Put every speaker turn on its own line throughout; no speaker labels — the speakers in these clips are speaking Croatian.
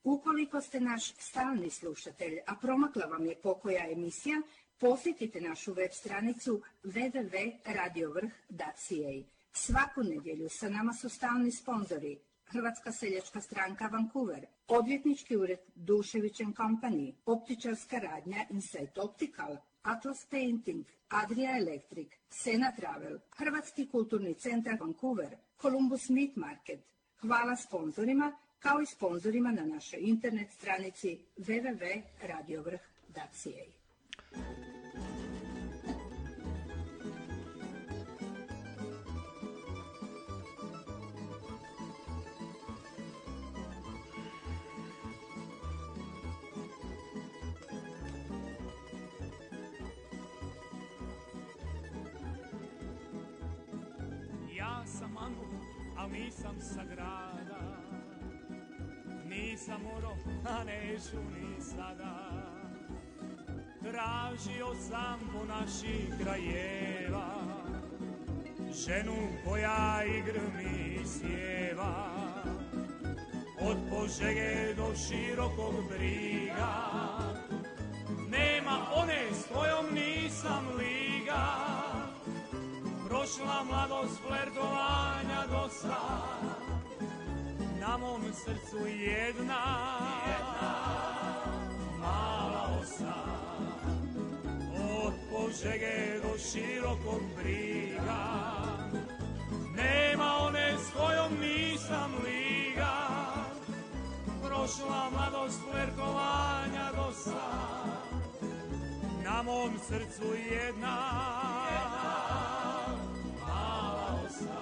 Ukoliko ste naš stalni slušatelj, a promakla vam je pokoja emisija, posjetite našu web stranicu www.radiovrh.ca. Svaku nedjelju sa nama su stalni sponzori Hrvatska seljačka stranka Vancouver, odvjetnički ured Dušević & Company, optičarska radnja Insight Optical, Atlas Painting, Adria Electric, Sena Travel, Hrvatski kulturni centar Vancouver, Columbus Meat Market. Hvala sponzorima, kao i sponzorima na našoj internet stranici www.radiovrh.ca.
Ja sam Angu, al nisam sa grada, nisam oro, a neću ni sada. Tražio sam po naših krajeva ženu koja i grmi sjeva. Od Požege do Širokog Briga, nema one s kojom nisam liga. Prošla mladost flertovanja dosta, na mom srcu jedna mala osa. Od Požege do Širokog Briga, nema one s kojom nisam liga. Prošla mladost flertovanja dosta, na mom srcu jedna mala osa.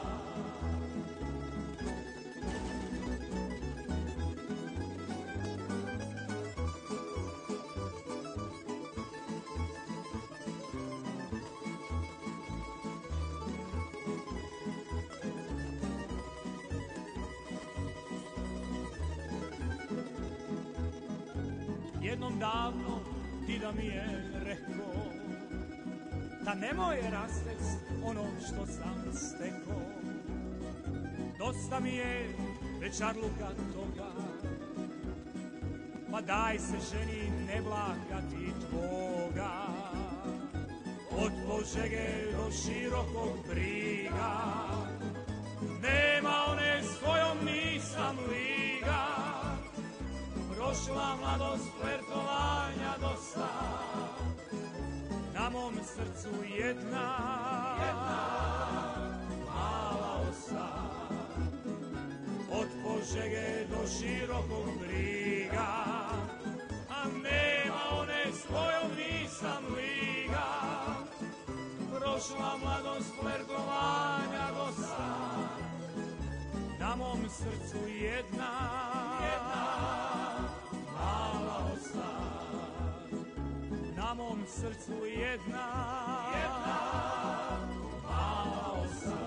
Jednom davno dida mi je rekao da nemoj rastec ono što sam stekao. Dosta mi je večarluka toga, pa daj se ženi ne blagati tvoga. Od Požege do Širokog Briga, nema one s kojom nisam liga. Prošla mladost flertovanja dosta, na mom srcu jedna mala osa. Od Požege do Širokog Briga, a nema one s kojom nisam liga. Prošla mladost flertovanja dosta, na mom srcu jedna mala osa. Na mom srcu jedna mala osa.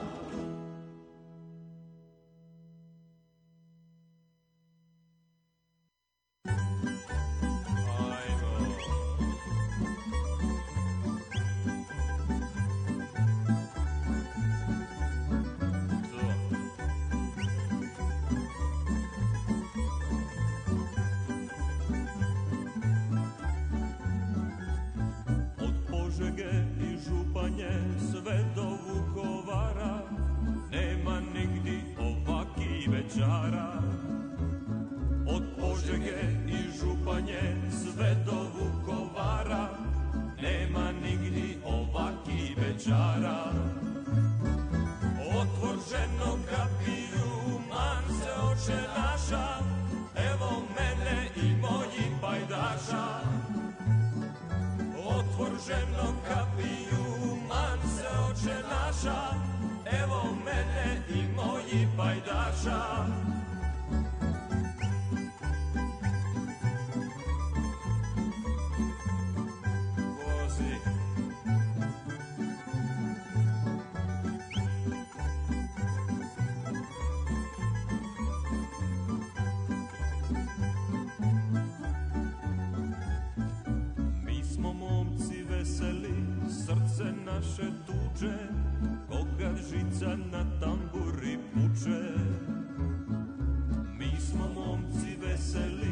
I Županje sve do Vukovara, nema nigdi ovaki večara. Od Požege i Županje sve do Vukovara, nema nigdi ovaki večara. Otvor ženo kapiju, man se oče naša, evo mene i moji pajdaša. Otvor ženo kapiju, man se oče naša, evo mene i moji pajdaša. Vozi. Srce naše tuče, koga žica na tamburi puče. Mi smo momci veseli,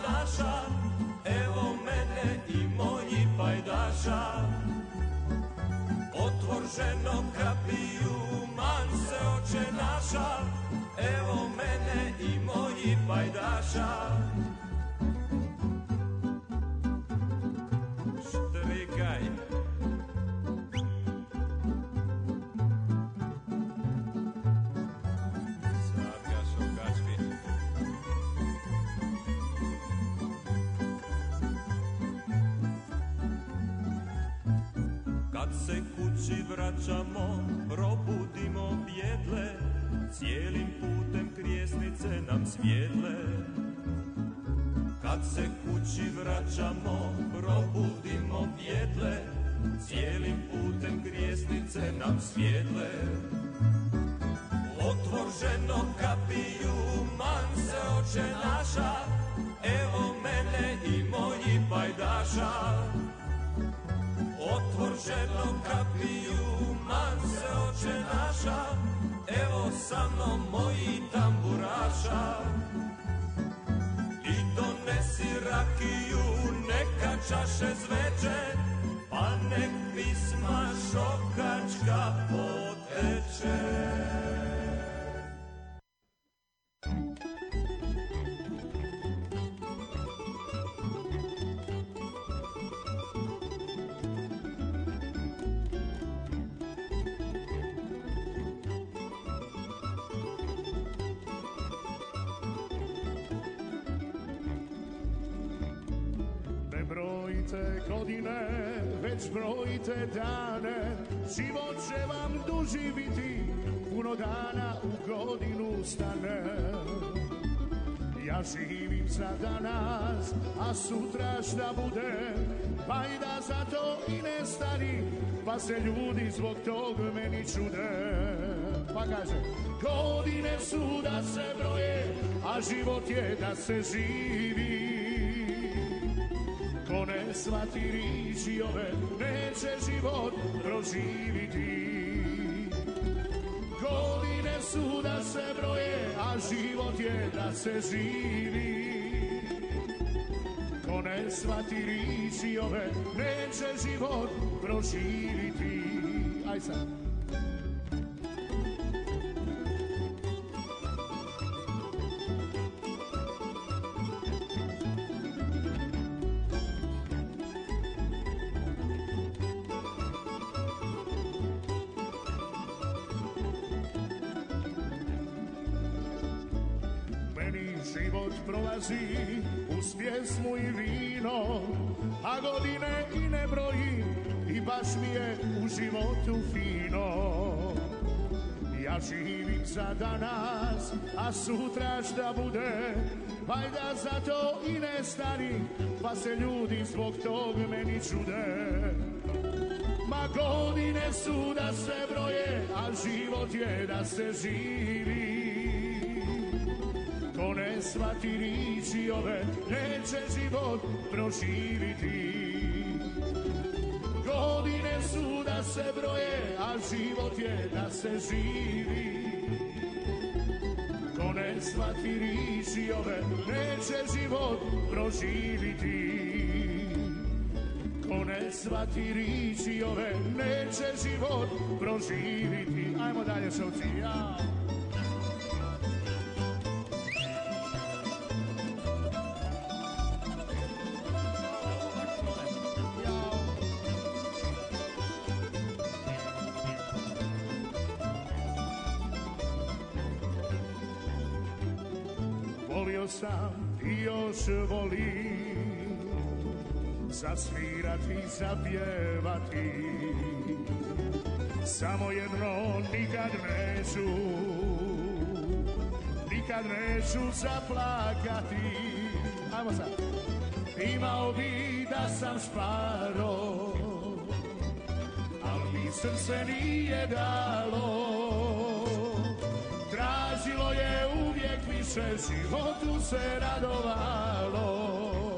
naša, evo mene i moji pajdaša. Otvor ženo kapiju, man se oče naša, evo mene i moji pajdaša. Štrikaj. Kad se kući vraćamo, probudimo bjedle, cijelim putem krijesnice nam svijetle. Kad se kući vraćamo, probudimo bjedle, cijelim putem krijesnice nam svijetle. Otvor ženo kapiju, man se oče naša, evo mene i moji pajdaša. Otvor ženo kapiju, man se oče naša, evo sa mnom moji tamburaša. I donesi rakiju, neka čaše zveče, pa nek pisma šokačka poteče.
Godine, već brojite dane, život će vam duži biti, puno dana u godinu stane. Ja živim za danas, a sutra šta bude, pa i da zato i ne stari, pa se ljudi zbog tog meni čude. Pa kaže, godine su da se broje, a život je da se živi. Ko ne shvati riječi ove, neće život proživiti. Godine su da se broje, a život je da se živi. Ko ne shvati riječi ove, neće život proživiti. Aj sad. Prolazi uz pjesmu i vino, a godine i ne broji, i baš mi je u životu fino. Ja živim za danas, a sutra šta bude, valjda zato i ne stari, pa se ljudi zbog tog meni čude. Ma godine su da se broje, a život je da se živi. Ko ne shvati riječi ove, neće život proživiti. Godine su da se broje, a život je da se živi. Ko ne shvati riječi ove, neće život proživiti. Ko ne shvati riječi ove, neće život proživiti. Ajmo dalje, šovci, ja. Volio sam i još volim zasvirati, zapjevati. Samo jedno nikad neću zaplakati. Ajmo sad. Imao bi da sam šparo, al mi srce nije dalo. Tražilo je uvijek više, životu se radovalo.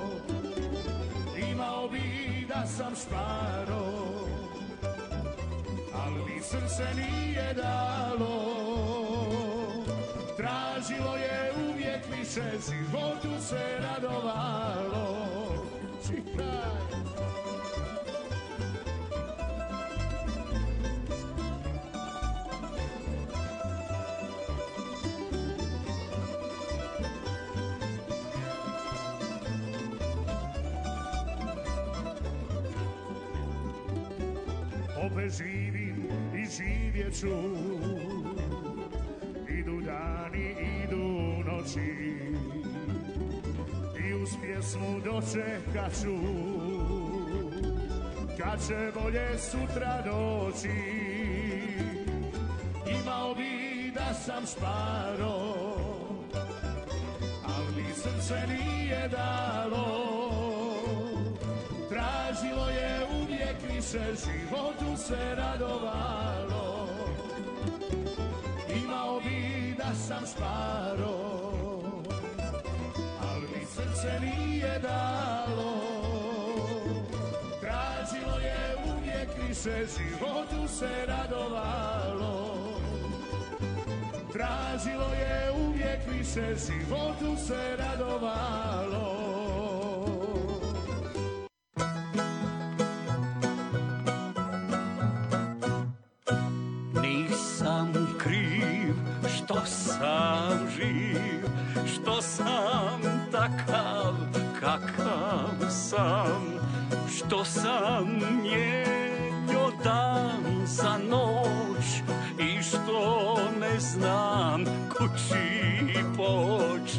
Imao bi da sam šparo, al mi srce nije dalo. tražilo je uvijek više, životu se radovalo. Čikaj. Opet živim i živjet ću, idu dani, idu noći, i uz pjesmu dočekat ću, kad će bolje sutra doći. Imao bi da sam šparo, al mi srce nije dalo. Tražilo je uvijek više, životu se radovalo. Imao bi da sam šparo, al mi srce nije dalo. Tražilo je uvijek više, životu se radovalo. Tražilo je uvijek više, životu se radovalo.
Što sam živ, što sam takav, kakav sam, što sam mijenjao dan za noć i što ne znam kući poć.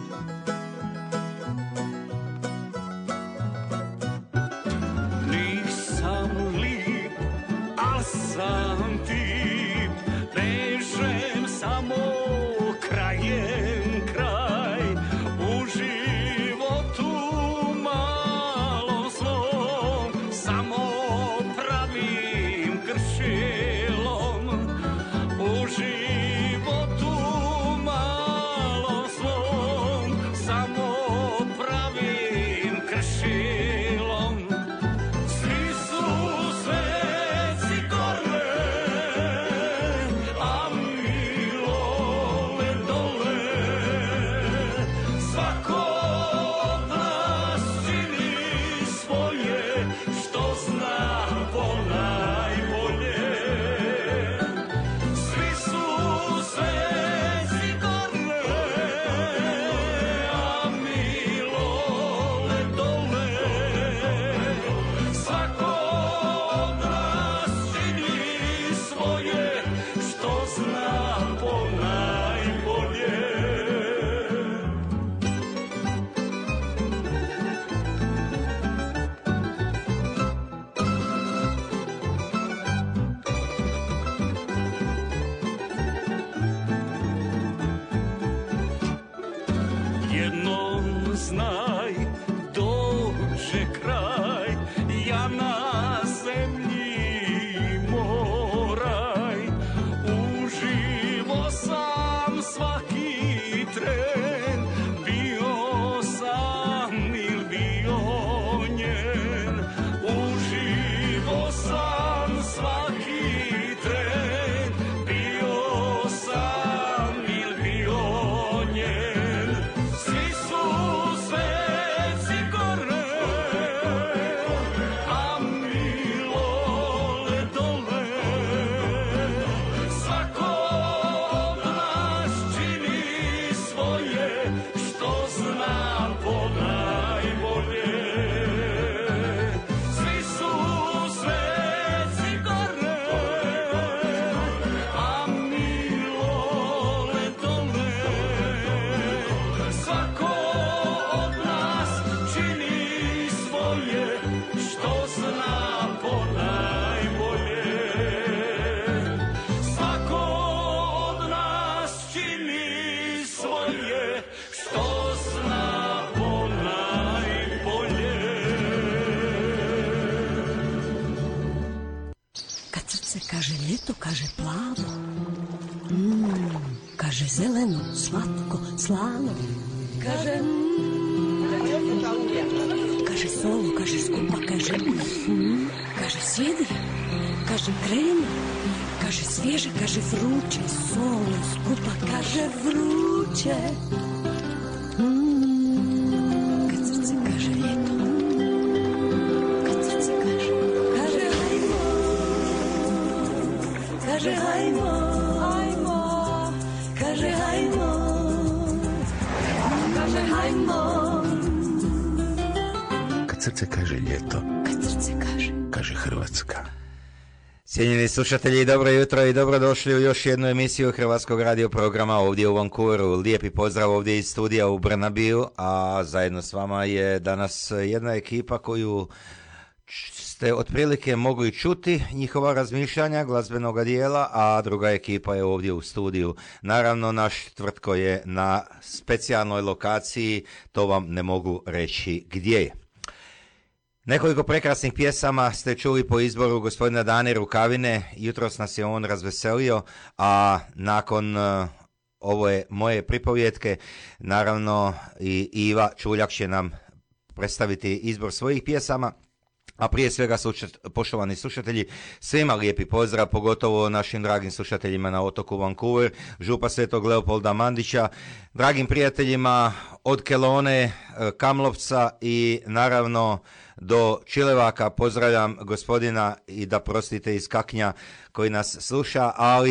Nisam lip, a sam tip, vežem samo krajem kraj, u životu malo zlom, samo pravim gršelom. U životu malo zlom, samo pravim gršelom. Svi su sveci gore, a znaj, dođe kraj, ja na zemlji moraj. Uživo sam svaki tren, bio sam il bio njen. Uživo sam svaki tren, bio sam il bio njen. Svi su sveci gore, a milole dole. Svako od nas čini svoje, što zna ponajbolje. Svi su sveci gore, a milole dole. Svako od nas čini svoje, što zna ponajbolje. Svako od nas čini svoje, što zna ponajbolje.
Kad srce kaže ljeto, kaže plavo, kaže zeleno, slatko, slano, kaže kaže solo, kaže skupa, kaže kaže sjedi, kaže kreni, kaže svježe, kaže vruće, solno, skupa, kaže vruće. Kad srce kaže ljeto, kad srce kaže hajmo, kaže hajmo, hajmo, kaže hajmo, kaže hajmo.
Kad srce kaže ljeto,
Kad srce
kaže Hrvatska.
Cijenjeni slušatelji, dobro jutro i dobrodošli u još jednu emisiju Hrvatskog radio programa ovdje u Vancouveru. Lijepi pozdrav ovdje iz studija u Burnabiu, a zajedno s vama je danas jedna ekipa koju ste otprilike mogli čuti njihova razmišljanja glazbenog dijela, a druga ekipa je ovdje u studiju. Naravno, naš tvrtko je na specijalnoj lokaciji, to vam ne mogu reći gdje je. Nekoliko prekrasnih pjesama ste čuli po izboru gospodina Dane Rukavine, jutros nas je on razveselio, a nakon ove moje pripovjetke, naravno i Iva Čuljak će nam predstaviti izbor svojih pjesama. A prije svega, poštovani slušatelji, svima lijepi pozdrav, pogotovo našim dragim slušateljima na otoku Vancouver, župa Svetog Leopolda Mandića, dragim prijateljima od Kelone, Kamlovca i naravno do Čilevaka. Pozdravljam gospodina i da prostite iz Kaknja koji nas sluša, ali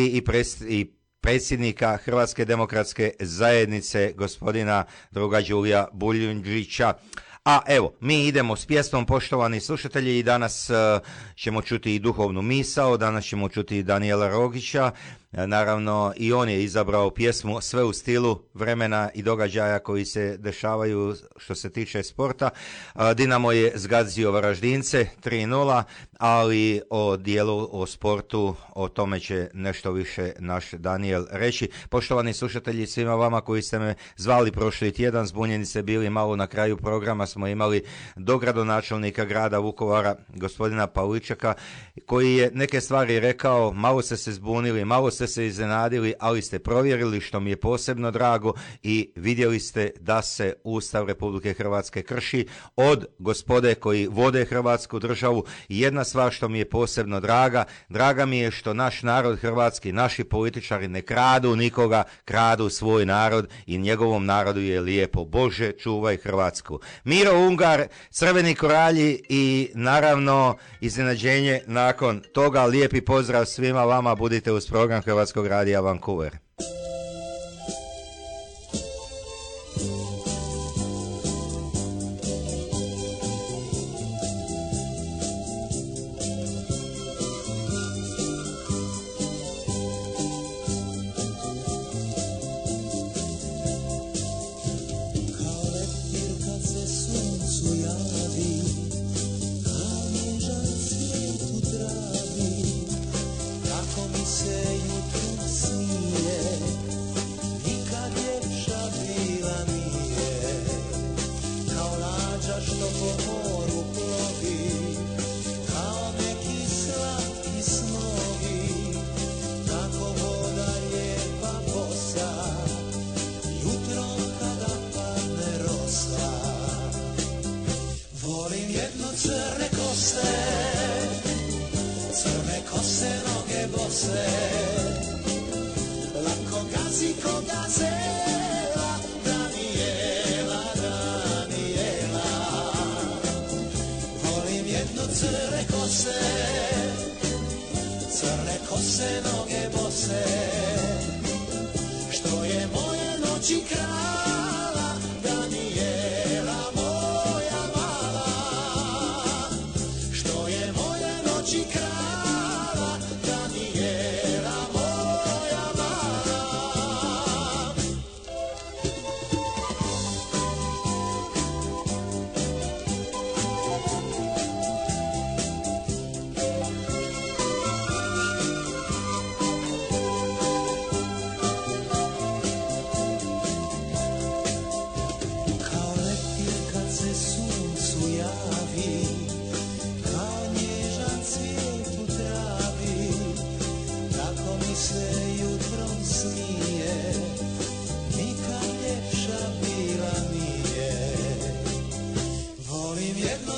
i predsjednika Hrvatske demokratske zajednice, gospodina druga Đulija Buljundžića. A evo, mi idemo s pjesmom, poštovani slušatelji, i danas ćemo čuti i duhovnu misao, danas ćemo čuti i Danijela Rogića. Naravno, i on je izabrao pjesmu sve u stilu vremena i događaja koji se dešavaju što se tiče sporta. Dinamo je zgazio Varaždince 3:0, ali o dijelu, o sportu, o tome će nešto više naš Danijel reći. Poštovani slušatelji, svima vama koji ste me zvali prošli tjedan, zbunjeni ste bili malo, na kraju programa smo imali dogradonačelnika grada Vukovara, gospodina Pavličaka, koji je neke stvari rekao, malo ste se zbunili, malo ste se iznenadili, ali ste provjerili, što mi je posebno drago, i vidjeli ste da se Ustav Republike Hrvatske krši od gospode koji vode Hrvatsku državu. Jedna stvar što mi je posebno draga mi je što naš narod hrvatski, naši političari ne kradu nikoga, kradu svoj narod i njegovom narodu je lijepo. Bože, čuvaj Hrvatsku. Miro Ungar, Crveni koralji i naravno iznenađenje nakon toga. Lijepi pozdrav svima vama, budite uz program Hrvatskog radija Vancouver.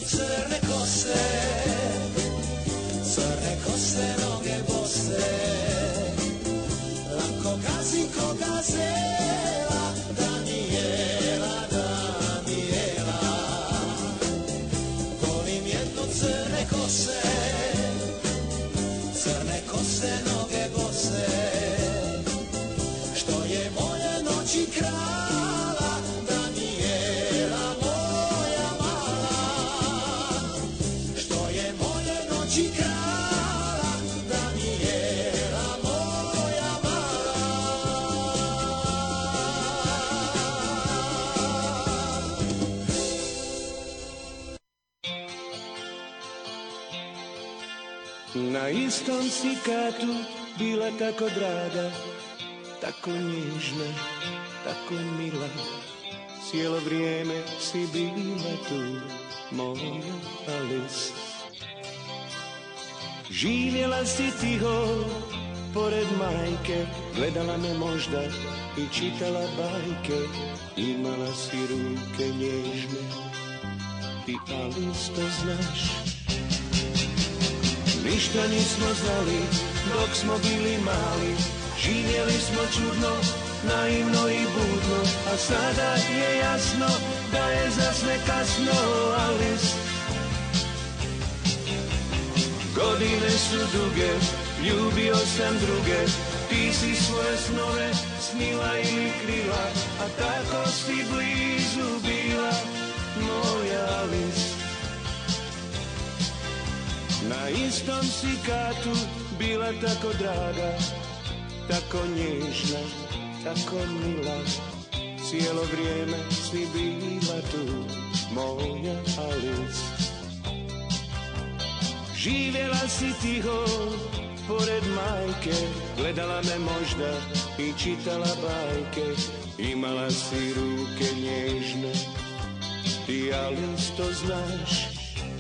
Crne kose, noge bose, Na istom si katu bila tako draga, tako nježna, tako mila. Cijelo vrijeme si bila tu, moja Alice. Živjela si tiho, pored majke, gledala me možda i čitala bajke. Imala si ruke nježne, ti Alice to znaš. Ništa nismo znali dok smo bili mali, živjeli smo čudno, naivno i budno, a sada je jasno da je za sve kasno, Alice. Godine su duge, ljubio sam druge, ti si svoje snove snila ili krila, a tako si blizu bila, moja Alice. Na istom si katu bila tako draga, tako nježna, tako mila. Cijelo vrijeme si bila tu, moja Alice. Živjela si tiho, pored majke, gledala me možda i čitala bajke. Imala si ruke nježne, ti Alice to znaš.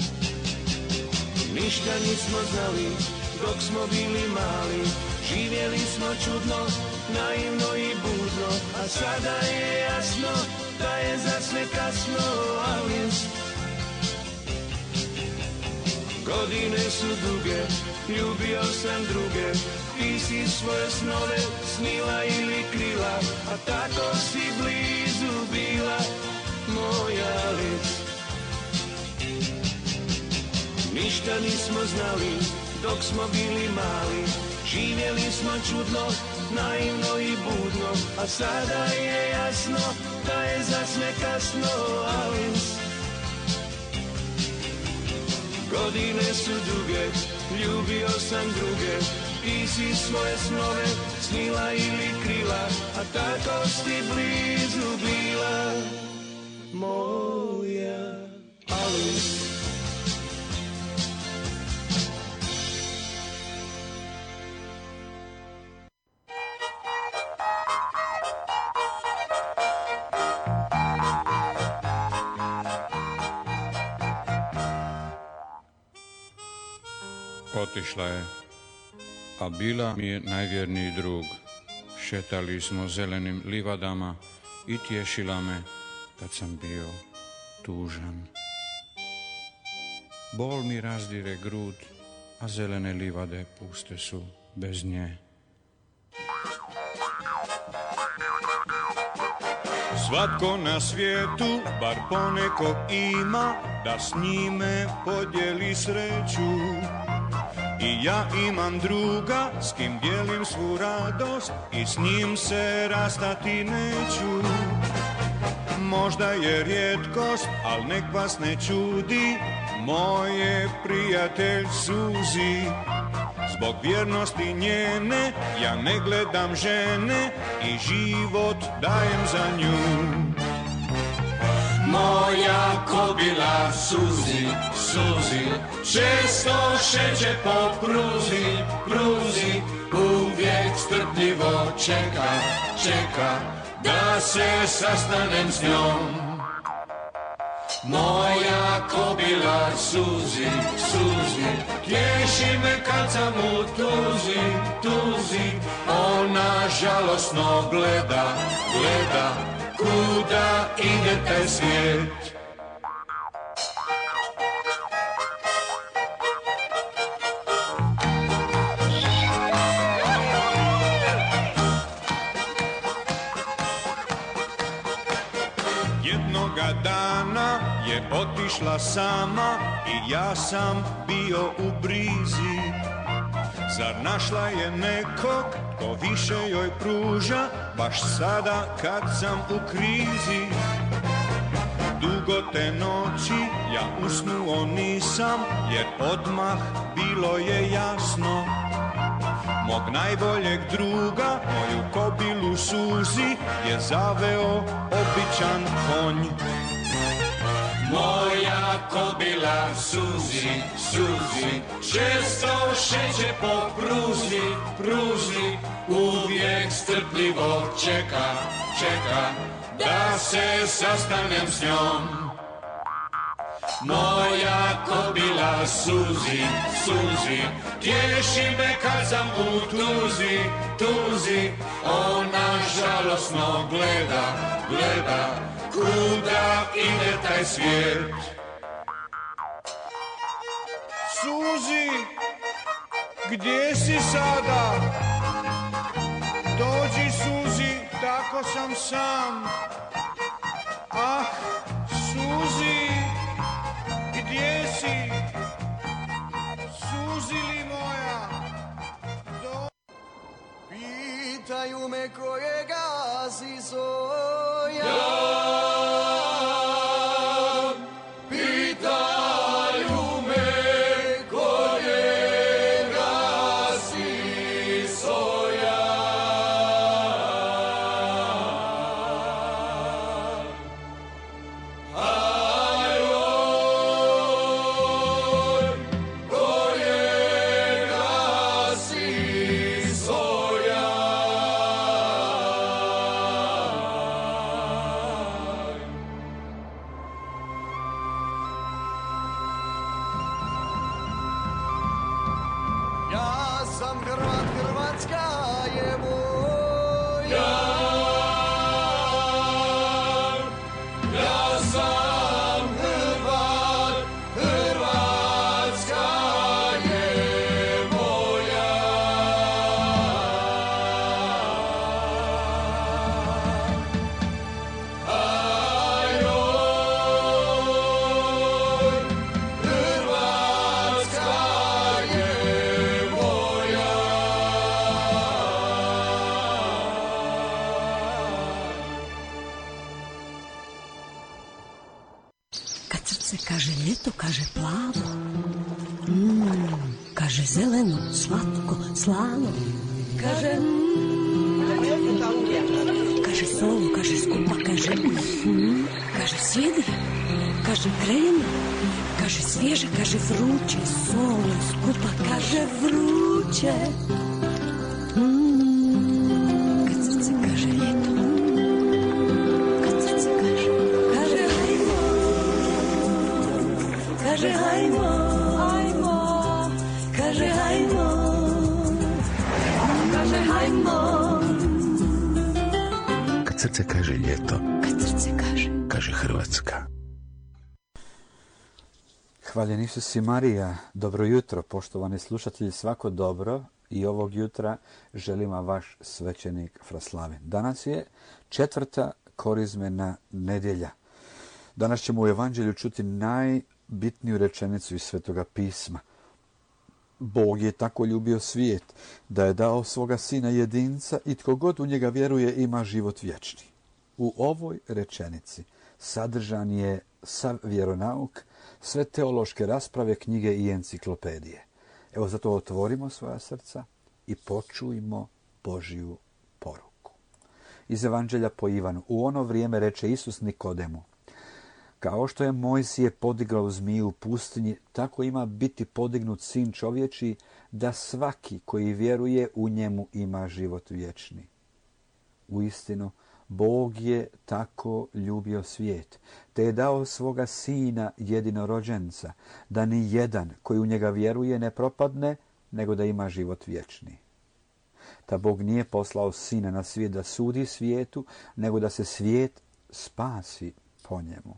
Ništa nismo znali dok smo bili mali, živjeli smo čudno, naivno i budno, a sada je jasno da je za sve kasno, Alice. Godine su duge, ljubio sam druge, ti si svoje snove snila ili krila, a tako si blizu bila, moja Alice. Ništa nismo znali dok smo bili mali, živjeli smo čudno, naivno i budno, a sada je jasno da je za sve kasno, Alice. Godine su duge, ljubio sam druge, ti si svoje snove snila ili krila, a tako si blizu bila, moja Alice.
Otišla je, a bila mi je najvjerniji drug. Šetali smo zelenim livadama i tješila me kad sam bio tužan. Bol mi razdire grud, a zelene livade puste su bez nje. Svatko na svijetu bar ponekog ima da s njime podijeli sreću. I ja imam druga s kim dijelim svu radost i s njim se rastati neću. Možda je rijetkost, al nek vas ne čudi, moj je prijatelj suzi. Zbog vjernosti njene ja ne gledam žene i život dajem za nju.
Moja kobila suzi, suzi, često šeće po pruzi, pruzi, uvijek strpljivo čeka, čeka, da se sastanem s njom. Moja kobila suzi, suzi, tješi me kad sam u tuzi, tuzi, ona žalosno gleda, gleda, kuda ide taj svijet.
Jednoga dana je otišla sama i ja sam bio u brizi. Zar našla je nekog ko više joj pruža, baš sada kad sam u krizi. Dugo te noći ja usnuo nisam, jer odmah bilo je jasno. Mog najboljeg druga, moju kobilu suzi, je zaveo običan konj.
Moja Moja kobila suzi, suzi, često šeće po pruzi, pruzi, uvijek strpljivo čeka, čeka, da se sastanem s njom. Moja kobila suzi, suzi, tješi me kad sam u tuzi, tuzi, ona žalosno gleda, gleda, kuda ide taj svijet.
Suzi, gdje si sada? Dođi Suzi, tako sam sam. Ah, Suzi, gdje si? Suzi li moja?
Pitaju me kojega si soja.
Kaže ljeto, kaže plavo, kaže zeleno, slatko, slano, kaže kaže solo, kaže skupa, kaže kaže sjedi, kaže kreni, kaže svježe, kaže vruće, solo, skupa, kaže vruće. Kad srce kaže ljeto, kad srce kaže hajmo, kaže hajmo, hajmo, kaže hajmo, kaže hajmo.
Kad srce kaže ljeto,
kad srce
kaže Hrvatska.
Hvaljen Isus i Marija, dobro jutro, poštovani slušatelji, svako dobro i ovog jutra želim vam vaš svećenik Fraslavin. Danas je 4. korizmena nedjelja. Danas ćemo u Evanđelju čuti najbitniju rečenicu iz Svetoga pisma. Bog je tako ljubio svijet da je dao svoga sina jedinca i tko god u njega vjeruje ima život vječni. U ovoj rečenici sadržan je sav vjeronauk, sve teološke rasprave, knjige i enciklopedije. Evo zato otvorimo svoja srca i počujmo Božju poruku. Iz Evanđelja po Ivanu. U ono vrijeme reče Isus Nikodemu: kao što je Mojsije podigao zmiju u pustinji, tako ima biti podignut sin čovječiji, da svaki koji vjeruje u njemu ima život vječni. Uistinu, Bog je tako ljubio svijet, te je dao svoga sina jedinorođenca, da ni jedan koji u njega vjeruje ne propadne, nego da ima život vječni. Ta Bog nije poslao sina na svijet da sudi svijetu, nego da se svijet spasi po njemu.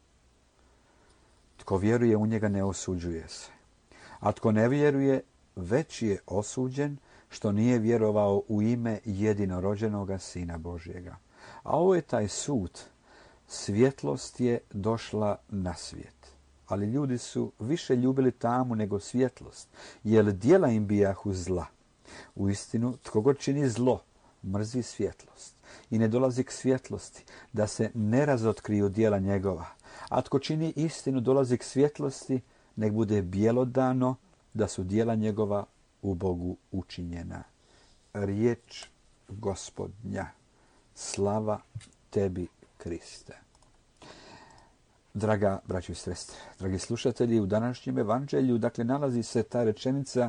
Tko vjeruje u njega ne osuđuje se, a tko ne vjeruje već je osuđen, što nije vjerovao u ime jedinorođenoga Sina Božjega. A ovo je taj sud. Svjetlost je došla na svijet, ali ljudi su više ljubili tamu nego svjetlost, jer djela im bijahu zla. Uistinu, tko god čini zlo, mrzi svjetlost i ne dolazi k svjetlosti, da se ne razotkriju djela njegova. A tko čini istinu, dolazi k svjetlosti, nek bude bjelodano, da su djela njegova u Bogu učinjena. Riječ Gospodnja. Slava tebi, Kriste. Draga braćo i sestre, dragi slušatelji, u današnjem evanđelju, dakle, nalazi se ta rečenica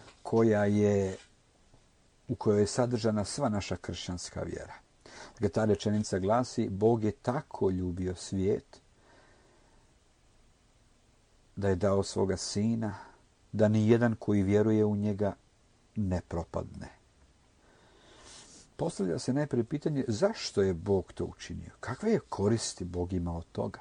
u kojoj je sadržana sva naša kršćanska vjera. Dakle, ta rečenica glasi: Bog je tako ljubio svijet da je dao svoga sina, da ni jedan koji vjeruje u njega ne propadne. Postavlja se najprije pitanje zašto je Bog to učinio? Kakve je koristi Bog ima od toga?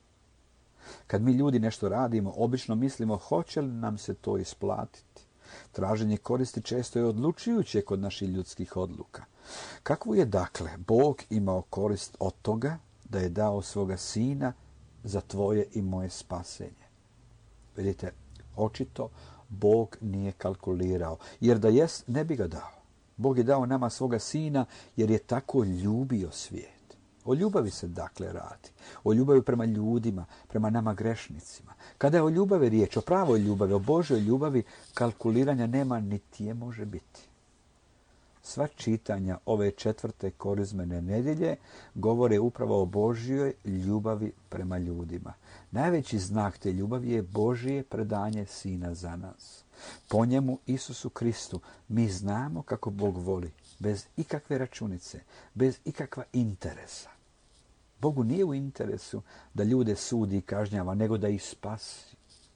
Kad mi ljudi nešto radimo, obično mislimo hoće li nam se to isplatiti. Traženje koristi često je odlučujuće kod naših ljudskih odluka. Kakvu je dakle Bog imao korist od toga da je dao svoga sina za tvoje i moje spasenje? Vidite, očito Bog nije kalkulirao, jer da jest ne bi ga dao. Bog je dao nama svoga sina jer je tako ljubio svijet. O ljubavi se dakle radi. O ljubavi prema ljudima, prema nama grešnicima. Kada je o ljubavi riječ, o pravoj ljubavi, o Božoj ljubavi, kalkuliranja nema niti je može biti. Sva čitanja ove 4. korizmene nedjelje govore upravo o Božjoj ljubavi prema ljudima. Najveći znak te ljubavi je Božje predanje sina za nas. Po njemu, Isusu Kristu, mi znamo kako Bog voli, bez ikakve računice, bez ikakva interesa. Bogu nije u interesu da ljude sudi i kažnjava, nego da ih spasi.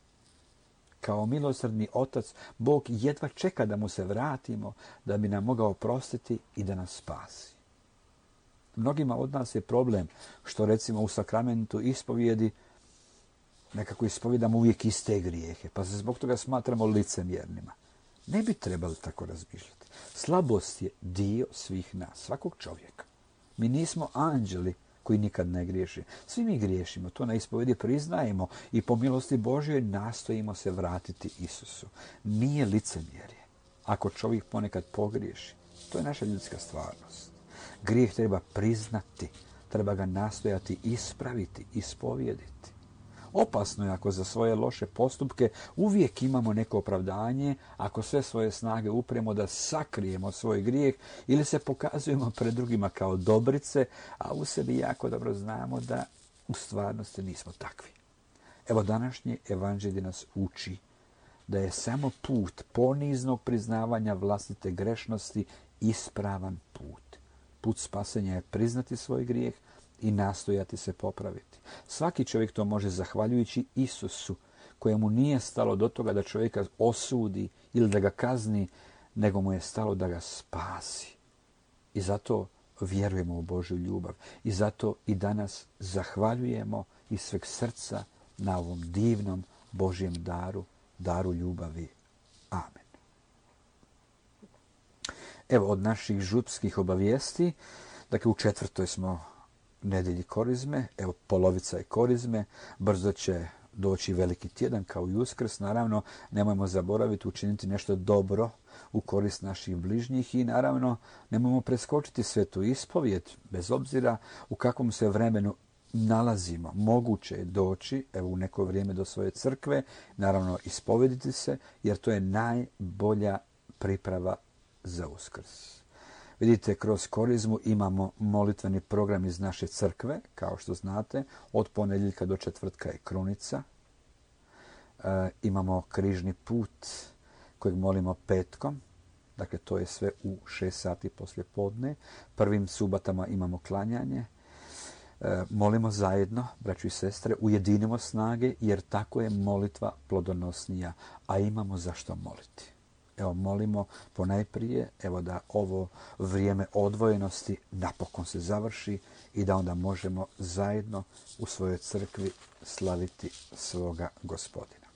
Kao milosrdni otac, Bog jedva čeka da mu se vratimo, da bi nam mogao oprostiti i da nas spasi. Mnogima od nas je problem što recimo u sakramentu ispovijedi nekako ispovijedamo uvijek iste grijehe, pa se zbog toga smatramo licemjernima. Ne bi trebali tako razmišljati. Slabost je dio svih nas, svakog čovjeka. Mi nismo anđeli koji nikad ne griješi. Svi mi griješimo, to na ispovjedi priznajemo i po milosti Božjoj nastojimo se vratiti Isusu. Nije licemjerje ako čovjek ponekad pogriješi. To je naša ljudska stvarnost. Grijeh treba priznati, treba ga nastojati ispraviti, ispovijediti. Opasno je ako za svoje loše postupke uvijek imamo neko opravdanje, ako sve svoje snage upremo da sakrijemo svoj grijeh ili se pokazujemo pred drugima kao dobrice, a u sebi jako dobro znamo da u stvarnosti nismo takvi. Evo, današnje evanđelje nas uči da je samo put poniznog priznavanja vlastite grešnosti ispravan put. Put spasenja je priznati svoj grijeh i nastojati se popraviti. Svaki čovjek to može zahvaljujući Isusu, kojemu nije stalo do toga da čovjeka osudi ili da ga kazni, nego mu je stalo da ga spasi. I zato vjerujemo u Božju ljubav. I zato i danas zahvaljujemo iz sveg srca na ovom divnom Božjem daru ljubavi. Amen. Evo, od naših župskih obavijesti, dakle u 4. smo nedjelji korizme, evo polovica je korizme, brzo će doći veliki tjedan kao i Uskrs. Naravno, nemojmo zaboraviti učiniti nešto dobro u korist naših bližnjih i naravno nemojmo preskočiti svetu ispovijed, bez obzira u kakvom se vremenu nalazimo. Moguće je doći evo u neko vrijeme do svoje crkve, naravno ispovediti se, jer to je najbolja priprava za Uskrs. Vidite, kroz korizmu imamo molitveni program iz naše crkve, kao što znate, od ponedjeljka do četvrtka je krunica. Imamo križni put kojeg molimo petkom, dakle to je sve u 6 sati poslije podne. Prvim subatama imamo klanjanje. Molimo zajedno, braćo i sestre, ujedinimo snage, jer tako je molitva plodonosnija, a imamo zašto moliti. Evo, molimo ponajprije, evo da ovo vrijeme odvojenosti napokon se završi i da onda možemo zajedno u svojoj crkvi slaviti svoga Gospodina.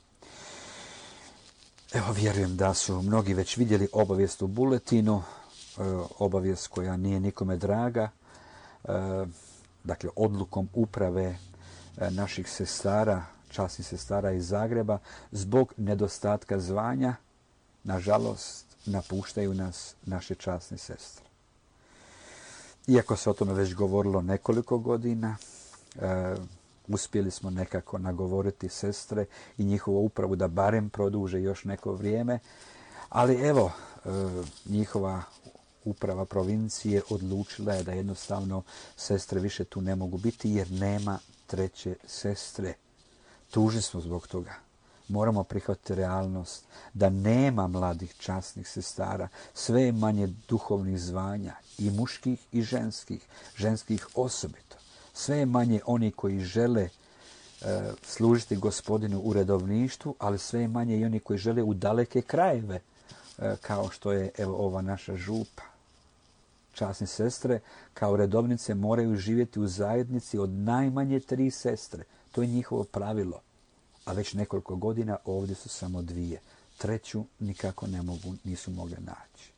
Evo, vjerujem da su mnogi već vidjeli obavijest u buletinu, obavijest koja nije nikome draga, dakle odlukom uprave naših sestara, časnih sestara iz Zagreba, zbog nedostatka zvanja, nažalost, napuštaju nas naše časne sestre. Iako se o tome već govorilo nekoliko godina, uspjeli smo nekako nagovoriti sestre i njihovu upravu da barem produže još neko vrijeme, ali evo, njihova uprava provincije odlučila je da jednostavno sestre više tu ne mogu biti jer nema treće sestre. Tužni smo zbog toga. Moramo prihvatiti realnost da nema mladih časnih sestara, sve je manje duhovnih zvanja, i muških i ženskih osobito. Sve je manje oni koji žele služiti Gospodinu u redovništvu, ali sve je manje i oni koji žele u daleke krajeve, kao što je ova naša župa. Časne sestre kao redovnice moraju živjeti u zajednici od najmanje 3 sestre. To je njihovo pravilo. A već nekoliko godina ovdje su samo 2. Treću nikako nisu mogle naći.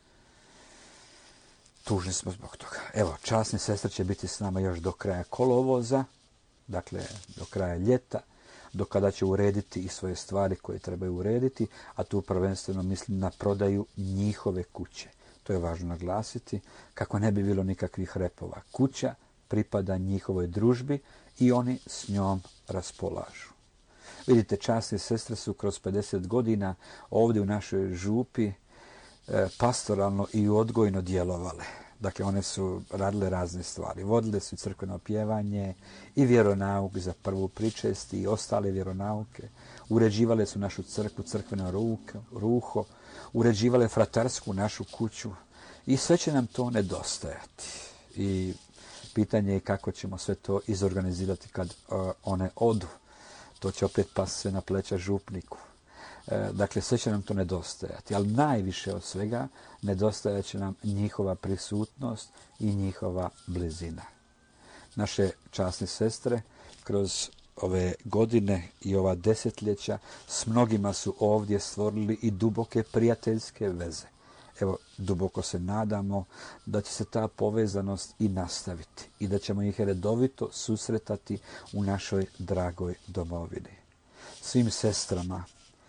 Tužni smo zbog toga. Evo, časne sestre će biti s nama još do kraja kolovoza, dakle do kraja ljeta, do kada će urediti i svoje stvari koje trebaju urediti, a tu prvenstveno mislim na prodaju njihove kuće. To je važno naglasiti, kako ne bi bilo nikakvih repova. Kuća pripada njihovoj družbi i oni s njom raspolažu. Vidite, časne sestre su kroz 50 godina ovdje u našoj župi pastoralno i odgojno djelovale. Dakle, one su radile razne stvari. Vodile su crkveno pjevanje i vjeronauk za prvu pričest i ostale vjeronauke. Uređivale su našu crkvu, crkveno ruho. Uređivale fratarsku našu kuću. I sve će nam to nedostajati. I pitanje je kako ćemo sve to izorganizirati kad one odu. To će opet pasti sve na pleća župniku. Dakle, sve će nam to nedostajati, ali najviše od svega nedostajat će nam njihova prisutnost i njihova blizina. Naše časne sestre kroz ove godine i ova desetljeća s mnogima su ovdje stvorili i duboke prijateljske veze. Evo, duboko se nadamo da će se ta povezanost i nastaviti i da ćemo ih redovito susretati u našoj dragoj domovini. Svim sestrama,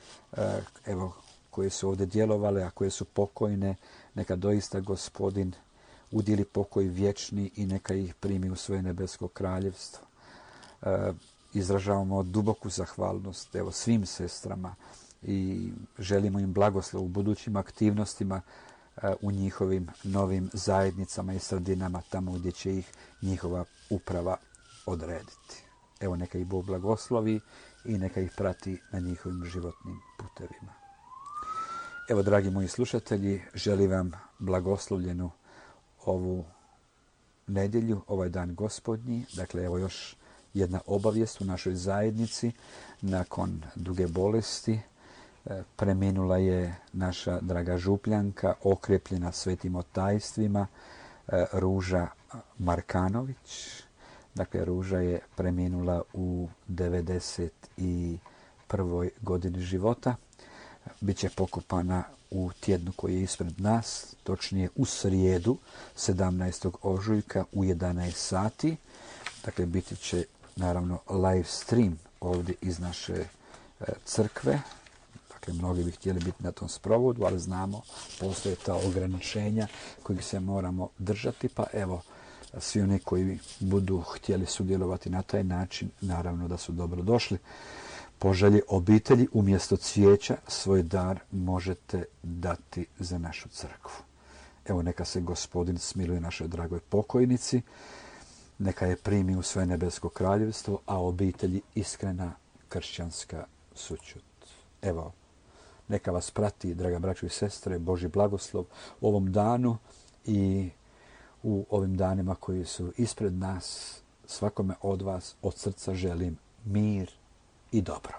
koje su ovdje djelovale, a koje su pokojne, neka doista Gospodin udjeli pokoj vječni i neka ih primi u svoje nebesko kraljevstvo. Izražavamo duboku zahvalnost svim sestrama i želimo im blagoslov u budućim aktivnostima u njihovim novim zajednicama i sredinama, tamo gdje će ih njihova uprava odrediti. Evo, neka ih Bog blagoslovi i neka ih prati na njihovim životnim putevima. Evo, dragi moji slušatelji, želim vam blagoslovljenu ovu nedjelju, ovaj dan Gospodnji. Dakle, evo još jedna obavijest u našoj zajednici. Nakon duge bolesti preminula je naša draga župljanka, okrepljena svetim otajstvima, Ruža Markanović. Dakle, Ruža je preminula u 91. godini života. Biće pokopana u tjednu koji je ispred nas, točnije u srijedu, 17. ožujka u 11 sati. Dakle, biti će naravno live stream ovdje iz naše crkve. Dakle, mnogi bi htjeli biti na tom sprovodu, ali znamo, postoje ta ograničenja kojih se moramo držati, pa evo, svi oni koji budu htjeli sudjelovati na taj način, naravno da su dobrodošli. Po želji obitelji, umjesto cvijeća, svoj dar možete dati za našu crkvu. Evo, neka se Gospodin smiluje našoj dragoj pokojnici, neka je primi u svoje nebesko kraljevstvo, a obitelji iskrena kršćanska sućut. Evo, neka vas prati, draga braćo i sestre, Božji blagoslov u ovom danu i u ovim danima koji su ispred nas. Svakome od vas od srca želim mir i dobro.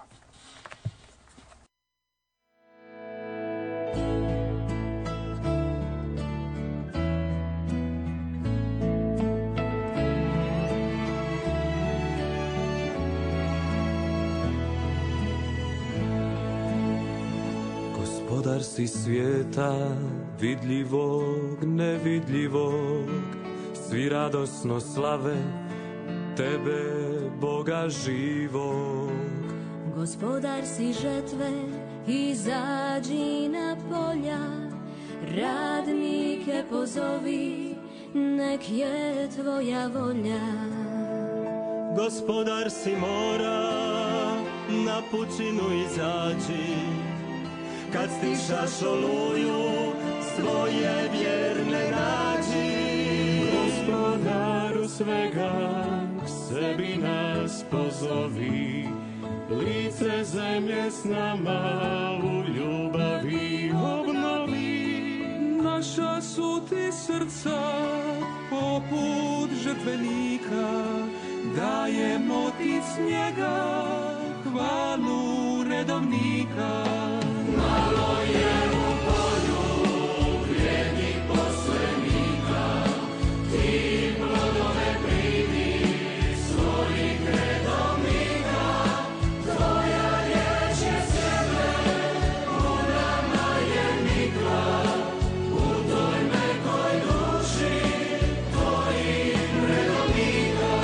Gospodar si svijeta, vidljivog, nevidljivog, svi radosno slave tebe, Boga živog.
Gospodar si žetve, izađi na polja, radnike pozovi, nek je tvoja volja.
Gospodar si mora, na pučinu izađi, kad stišaš oluju, svoje vjerne nađi. Gospodaru svega, sebi nas pozovi, lice zemlje s nama u ljubavi obnovi. Naša su ti srca poput žrtvenika, dajemo ti s njega hvalu redovnika. Malo je u polju vrijednih poslenika, ti plodove primi svojih redovnika. Tvoja riječ je sjeme, u nama je nikla, u toj mekoj duši tvojih redovnika.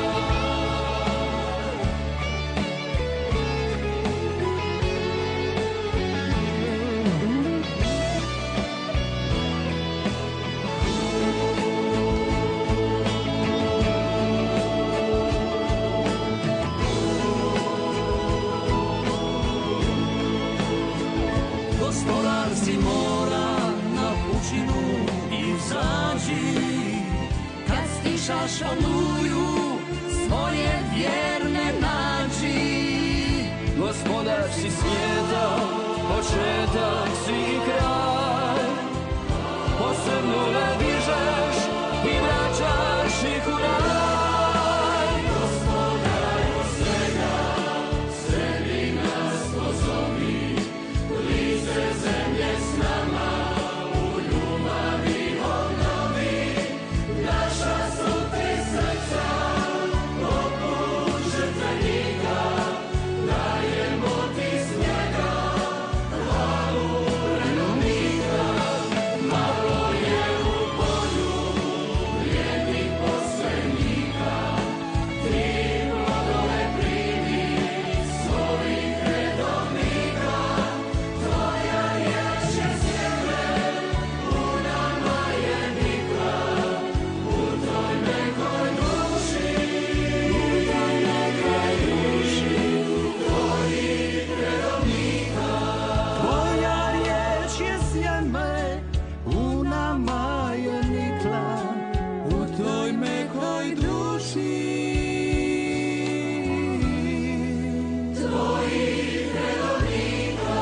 Gospodar si mora, na pučinu izađi, kad stišaš oluju, svoje vjerne nađi. Gospodar si svijeta, početak si i kraj, posrnule dižeš i vraćaš ih u raj. Gospodaru svega, sebi nas pozovi, lice zemlje s nama u ljubavi obnovi. Naša su ti srca poput žrtvenika, dajemo ti s njega hvalu redovnika. Malo je u polju vrijednih poslenika, ti plodove primi svojih redovnika. Tvoja riječ je sjeme, u nama je nikla, u toj mekoj duši, tvojih redovnika. Tvoja riječ je sjeme, u nama je nikla, u toj mekoj duši tvojih redovnika.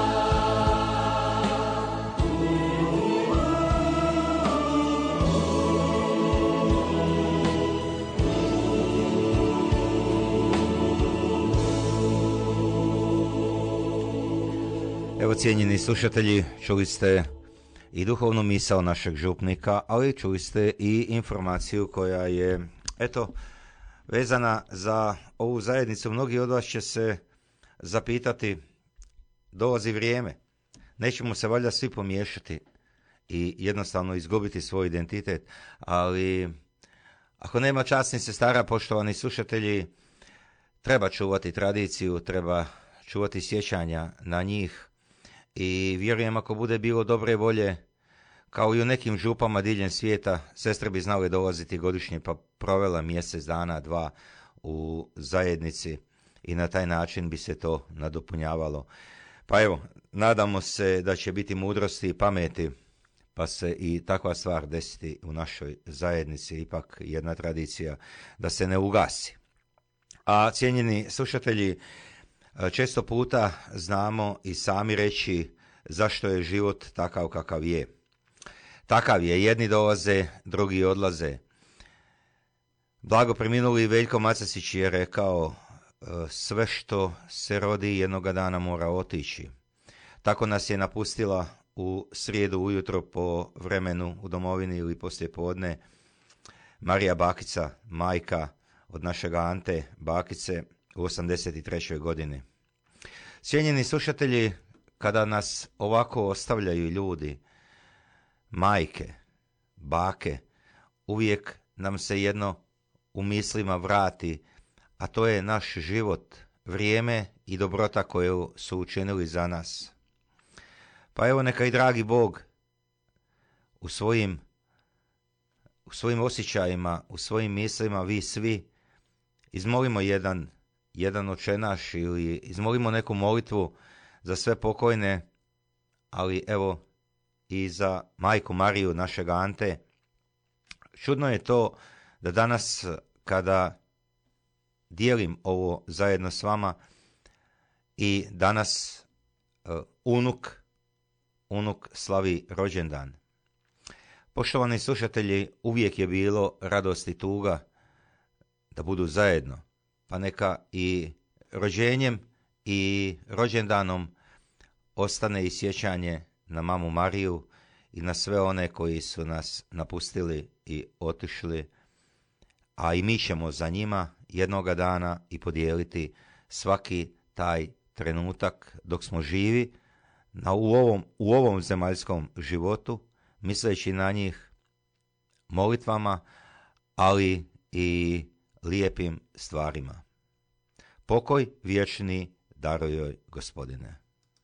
Evo, cijenjeni slušatelji, čuli ste i duhovnu misao našeg župnika, ali čuli ste i informaciju koja je, eto, vezana za ovu zajednicu. Mnogi od vas će se zapitati, dolazi vrijeme, nećemo se valjda svi pomiješati i jednostavno izgubiti svoj identitet, ali ako nema časnih sestara, poštovani slušatelji, treba čuvati tradiciju, treba čuvati sjećanja na njih i vjerujem ako bude bilo dobre volje, kao i u nekim župama diljem svijeta, sestre bi znale dolaziti godišnje pa provela mjesec dana, dva u zajednici i na taj način bi se to nadopunjavalo. Pa evo, nadamo se da će biti mudrosti i pameti, pa se i takva stvar desiti u našoj zajednici, ipak jedna tradicija da se ne ugasi. A cijenjeni slušatelji, često puta znamo i sami reći zašto je život takav kakav je. Takav je, jedni dolaze, drugi odlaze. Blago preminuli Veljko Macasić je rekao, sve što se rodi jednoga dana mora otići. Tako nas je napustila u srijedu ujutro po vremenu u domovini ili poslije podne Marija Bakica, majka od našega Ante Bakice u 83. godini. Cijenjeni slušatelji, kada nas ovako ostavljaju ljudi, majke, bake, uvijek nam se jedno u mislima vrati, a to je naš život, vrijeme i dobrota koju su učinili za nas. Pa evo, neka i dragi Bog u svojim osjećajima, u svojim mislima, vi svi, izmolimo jedan Oče naš ili izmolimo neku molitvu za sve pokojne, ali evo i za majku Mariju, našega Ante. Čudno je to da danas kada dijelim ovo zajedno s vama i danas unuk slavi rođendan. Poštovani slušatelji, uvijek je bilo radost i tuga da budu zajedno, pa neka i rođenjem i rođendanom ostane i sjećanje na mamu Mariju i na sve one koji su nas napustili i otišli, a i mi ćemo za njima jednoga dana i podijeliti svaki taj trenutak dok smo živi u ovom zemaljskom životu, misleći na njih molitvama, ali i lijepim stvarima. Pokoj vječni daruj joj, Gospodine.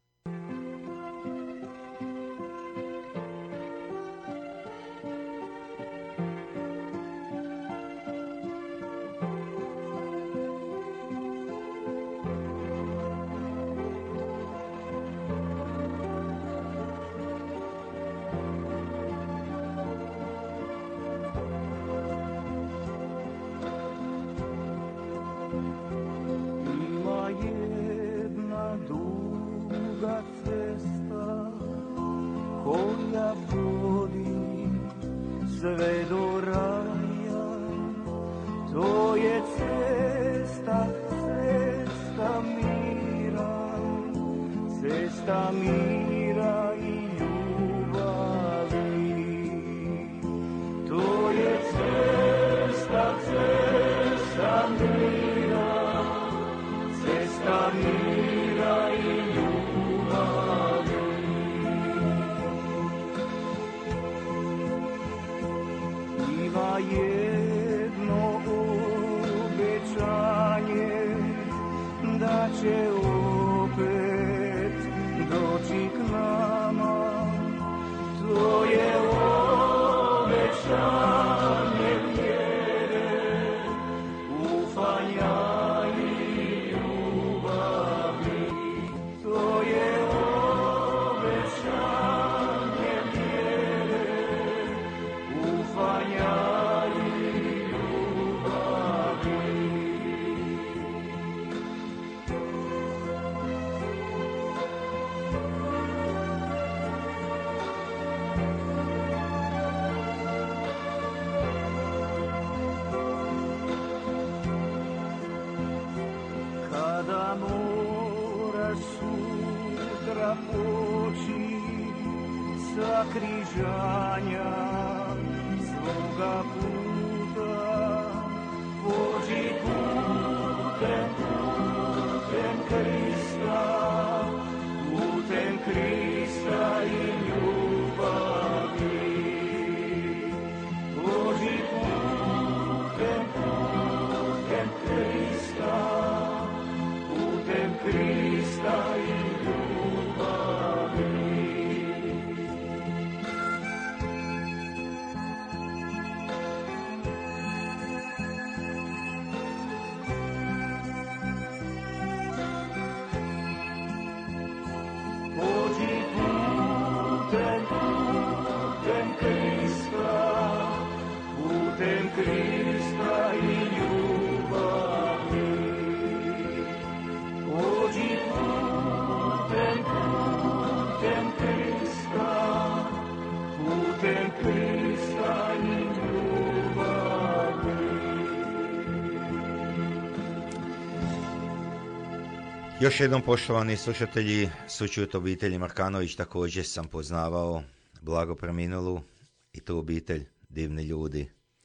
Još jednom, poštovani slušatelji, sućut obitelji Markanović također sam poznavao, blago preminulu, i tu obitelj, divni ljudi,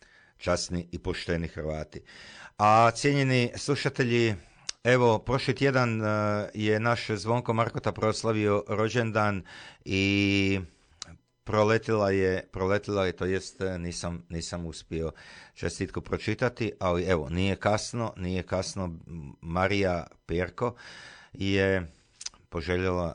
časni i pošteni Hrvati. A cijenjeni slušatelji, evo, prošli tjedan je naš Zvonko Markota proslavio rođendan i proletila je, to jest nisam uspio čestitku pročitati, ali evo, nije kasno, Marija Perko je poželjela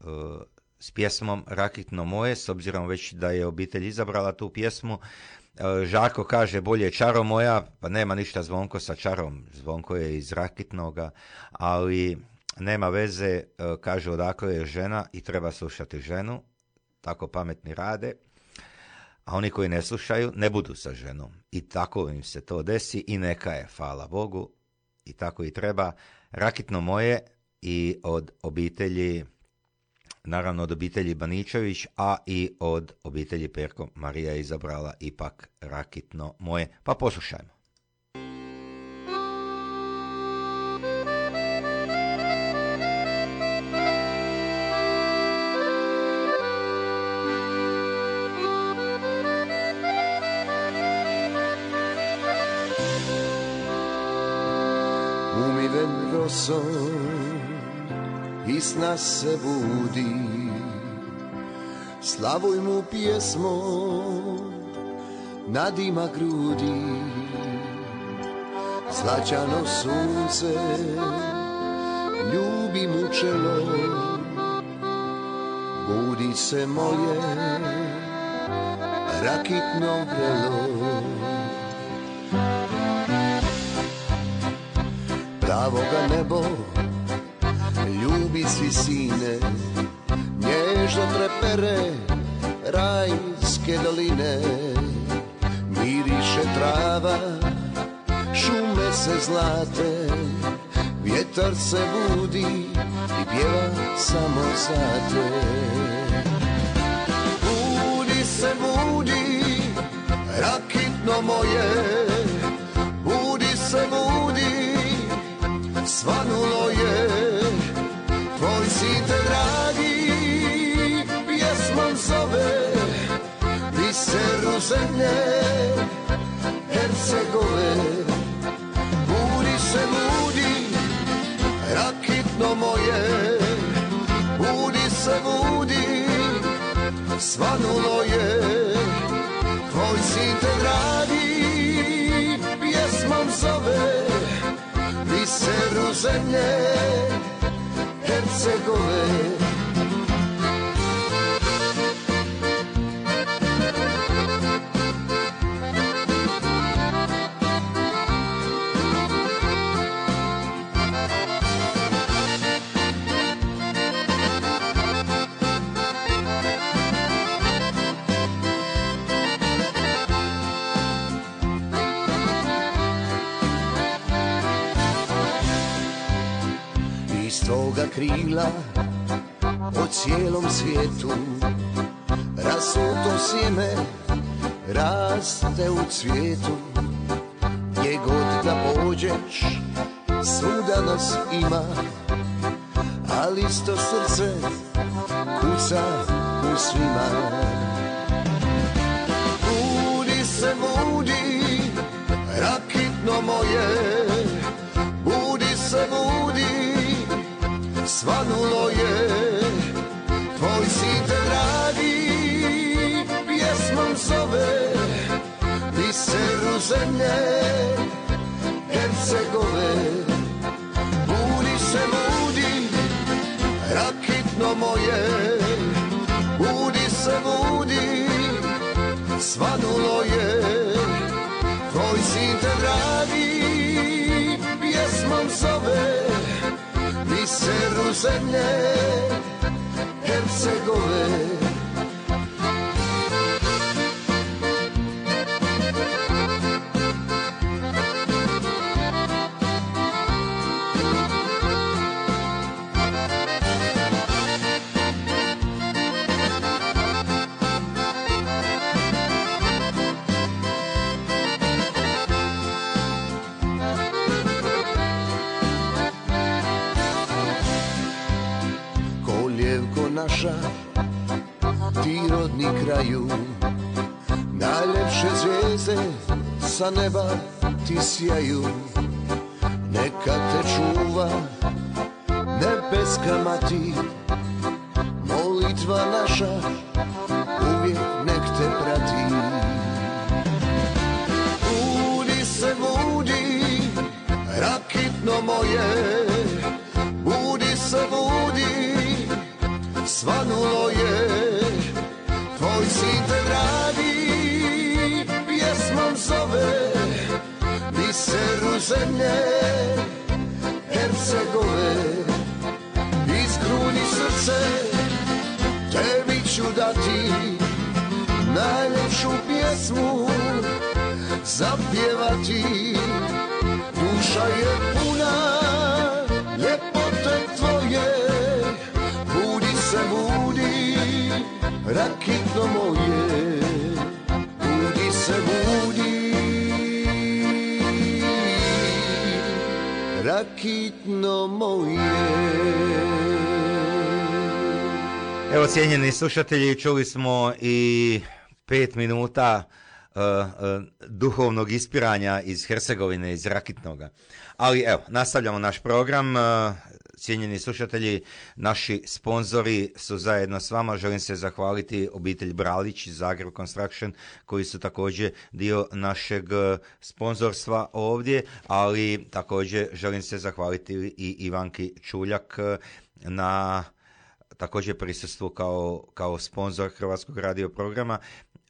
s pjesmom Rakitno moje, s obzirom već da je obitelj izabrala tu pjesmu. Žarko kaže bolje Čaro moja, pa nema ništa Zvonko sa Čarom, Zvonko je iz Rakitnoga, ali nema veze, kaže odakle je žena i treba slušati ženu, tako pametni rade, a oni koji ne slušaju ne budu sa ženom. I tako im se to desi i neka je, hvala Bogu, i tako i treba. Rakitno moje i od obitelji, naravno od obitelji Baničević, a i od obitelji Perko. Marija je izabrala ipak Rakitno moje. Pa poslušajmo.
Umiven rosom i sna se budi, slavuj mu pjesmo nadima grudi. Zlačano sunce ljubi mu čelo, budi se moje rakitno vrelo. Pravoga nebo ljubi svi sine, nježno trepere rajske doline. Miriše trava, šume se zlate, vjetar se budi i pjeva samo za te. Budi se budi, rakitno moje, budi se budi, svanulo je, tvoj sin te dragi pjesmom zove, biseru zemlje Hercegove. Budi se budi, rakitno moje, budi se budi, svanulo je, tvoj sin te dragi pjesmom zove, biseru zemlje Hercegove. Toga krila po cijelom svijetu rasuto sjeme raste u cvijetu. Gdje god da pođeš svuda nas ima, ali isto srce kuca u svima. Budi se budi, rakitno moje, budi se budi, svanulo je, tvoj sin te dragi pjesmom zove, biseru zemlje Hercegove. Budi se budi, rakitno moje, budi se budi, svanulo je, tvoj sin te dragi pjesmom zove, biseru zemlje Hercegove. Naša, ti rodni kraju, najljepše zvijezde sa neba ti sjaju. Neka te čuva nebeska mati, molitva naša uvijek nek te prati. Budi se budi, rakitno moje, budi se budi, svanulo je, tvoj sin te dragi pjesmom zove, biseru zemlje Hercegove. Iskruni srce, tebi ću dati najljepšu pjesmu zapjevati. Duša je puna rakitno moje, budi se budi, rakitno moje.
Evo, cijenjeni slušatelji, čuli smo i 5 minuta duhovnog ispiranja iz Hercegovine, iz Rakitnoga. Ali evo, nastavljamo naš program. Cijenjeni slušatelji, naši sponzori su zajedno s vama. Želim se zahvaliti obitelj Bralić iz Zagreb Construction, koji su također dio našeg sponzorstva ovdje, ali također želim se zahvaliti i Ivanki Čuljak na također prisustvu kao sponzor Hrvatskog radio programa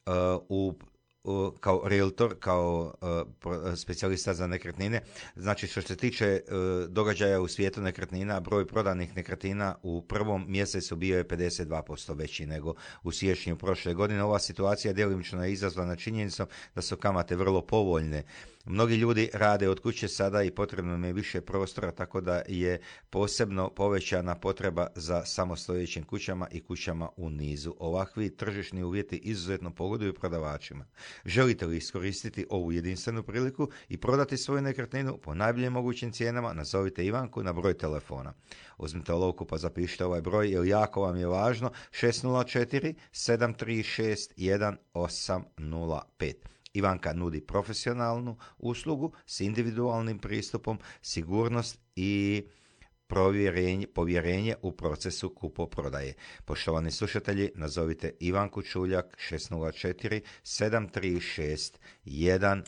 kao realtor, kao specijalista za nekretnine. Znači, što se tiče događaja u svijetu nekretnina, broj prodanih nekretnina u prvom mjesecu bio je 52% veći nego u siječnju prošle godine. Ova situacija djelomično je izazvana činjenicom da su kamate vrlo povoljne. Mnogi ljudi rade od kuće sada i potrebno im je više prostora, tako da je posebno povećana potreba za samostojećim kućama i kućama u nizu. Ovakvi tržišni uvjeti izuzetno pogoduju prodavačima. Želite li iskoristiti ovu jedinstvenu priliku i prodati svoju nekretninu po najboljim mogućim cijenama? Nazovite Ivanku na broj telefona. Uzmite olovku pa zapišite ovaj broj jer jako vam je važno. 604 736 1805. Ivanka nudi profesionalnu uslugu s individualnim pristupom, sigurnost i povjerenje u procesu kupoprodaje. Poštovani slušatelji, nazovite Ivanku Čuljak 604 736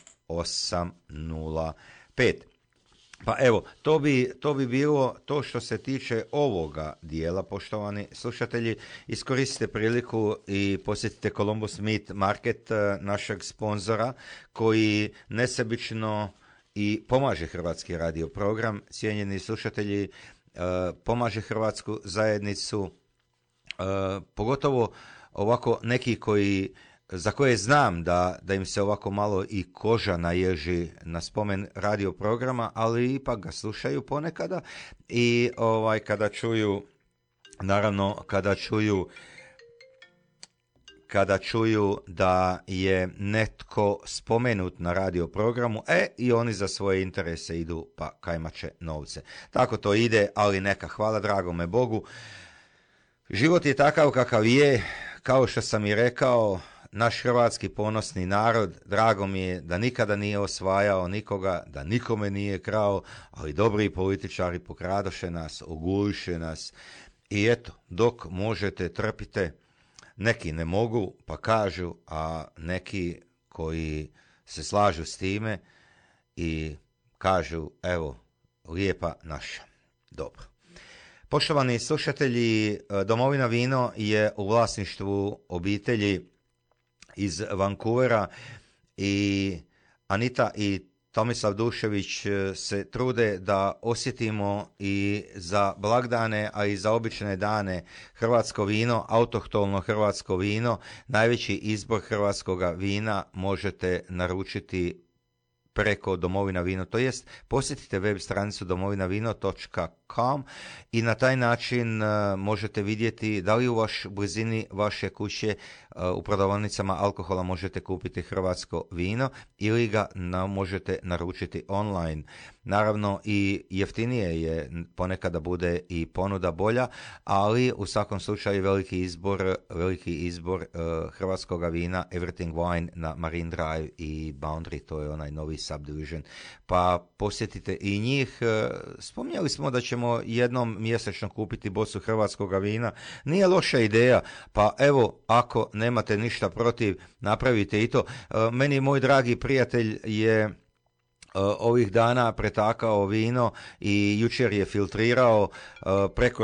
1805. Pa evo, to bi bilo to što se tiče ovoga dijela, poštovani slušatelji. Iskoristite priliku i posjetite Columbus Meat Market, našeg sponzora, koji nesebično i pomaže Hrvatski radio program. Cijenjeni slušatelji, pomaže Hrvatsku zajednicu, pogotovo ovako neki za koje znam da im se ovako malo i koža naježi na spomen radio programa, ali ipak ga slušaju ponekada i kada čuju, naravno kada čuju da je netko spomenut na radio programu, i oni za svoje interese idu pa kajmače novce. Tako to ide, ali neka, hvala dragome Bogu. Život je takav kakav je, kao što sam i rekao, naš hrvatski ponosni narod, drago mi je da nikada nije osvajao nikoga, da nikome nije krao, ali dobri političari pokradoše nas, oguliše nas. I eto, dok možete, trpite. Neki ne mogu, pa kažu, a neki koji se slažu s time i kažu, evo, lijepa naša. Dobro. Poštovani slušatelji, Domovina vino je u vlasništvu obitelji iz Vancouvera i Anita i Tomislav Dušević se trude da osjetimo i za blagdane, a i za obične dane hrvatsko vino, autohtono hrvatsko vino. Najveći izbor hrvatskoga vina možete naručiti preko Domovina vino, to jest posjetite web stranicu domovinavino.com i na taj način možete vidjeti da li u blizini vaše kuće u prodavaonicama alkohola možete kupiti hrvatsko vino ili ga možete naručiti online. Naravno i jeftinije je, ponekada bude i ponuda bolja, ali u svakom slučaju veliki izbor hrvatskoga vina Everything Wine na Marine Drive i Boundary, to je onaj novi subdivision. Pa posjetite i njih. Spominjali smo da ćemo jednom mjesečno kupiti bocu hrvatskoga vina. Nije loša ideja, pa evo, ako nemate ništa protiv, napravite i to. Meni moj dragi prijatelj je ovih dana pretakao vino i jučer je filtrirao preko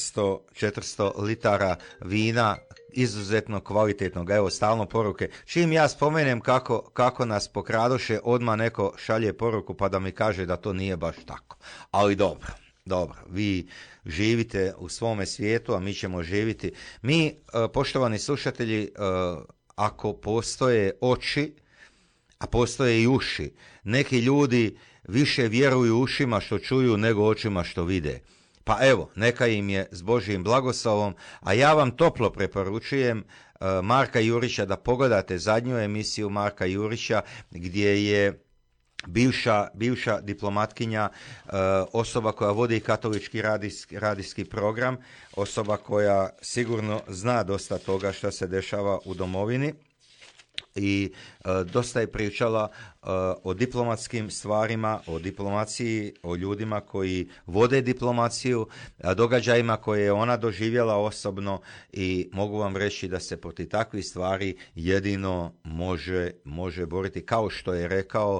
400 litara vina, izuzetno kvalitetnog. Evo, stalno poruke. Čim ja spomenem kako nas pokradoše, odmah neko šalje poruku pa da mi kaže da to nije baš tako. Ali dobro, vi živite u svome svijetu, a mi ćemo živiti. Mi, poštovani slušatelji, ako postoje oči, a postoje i uši, neki ljudi više vjeruju ušima što čuju nego očima što vide. Pa evo, neka im je s Božjim blagoslovom, a ja vam toplo preporučujem Marka Jurića, da pogledate zadnju emisiju Marka Jurića gdje je bivša diplomatkinja, osoba koja vodi katolički radijski program, osoba koja sigurno zna dosta toga što se dešava u domovini i dosta je pričala o diplomatskim stvarima, o diplomaciji, o ljudima koji vode diplomaciju, događajima koje je ona doživjela osobno i mogu vam reći da se protiv takvih stvari jedino može boriti, kao što je rekao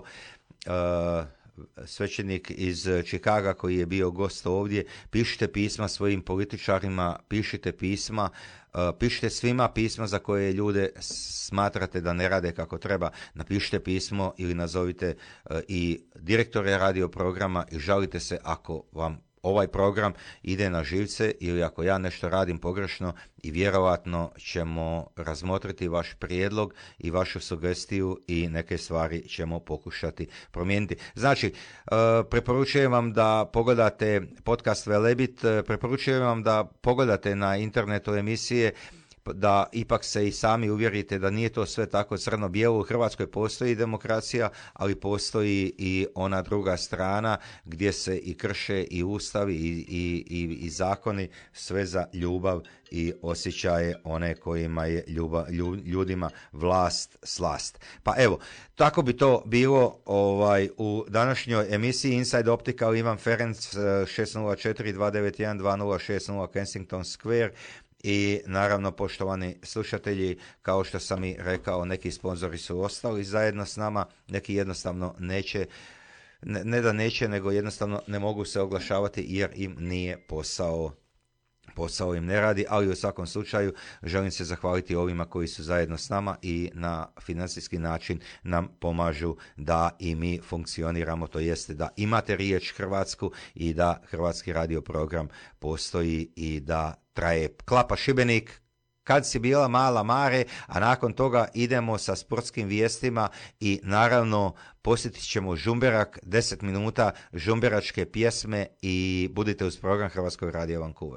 svećenik iz Čikaga koji je bio gost ovdje. Pišite pisma svojim političarima, pišite pisma, pišite svima pisma za koje ljude smatrate da ne rade kako treba. Napišite pismo ili nazovite i direktore radio programa i žalite se ako vam ovaj program ide na živce ili ako ja nešto radim pogrešno, i vjerovatno ćemo razmotriti vaš prijedlog i vašu sugestiju i neke stvari ćemo pokušati promijeniti. Znači, preporučujem vam da pogledate podcast Velebit, preporučujem vam da pogledate na internetu emisije, da ipak se i sami uvjerite da nije to sve tako crno-bijelo. U Hrvatskoj postoji demokracija, ali postoji i ona druga strana gdje se i krše i ustavi i zakoni, sve za ljubav i osjećaje one kojima je ljudima vlast slast. Pa evo, tako bi to bilo u današnjoj emisiji Inside Optical. Ivan Ferenc, 604-291-2060 Kensington Square. I naravno, poštovani slušatelji, kao što sam i rekao, neki sponzori su ostali zajedno s nama, neki jednostavno neće, ne da neće, nego jednostavno ne mogu se oglašavati jer im nije posao im ne radi, ali u svakom slučaju želim se zahvaliti ovima koji su zajedno s nama i na financijski način nam pomažu da i mi funkcioniramo, to jeste da imate riječ hrvatsku i da hrvatski radio program postoji i da traje. Klapa Šibenik, Kad si bila mala Mare, a nakon toga idemo sa sportskim vijestima i naravno posjetit ćemo Žumberak, 10 minuta žumberačke pjesme i budite uz program Hrvatskog radija Vancouver.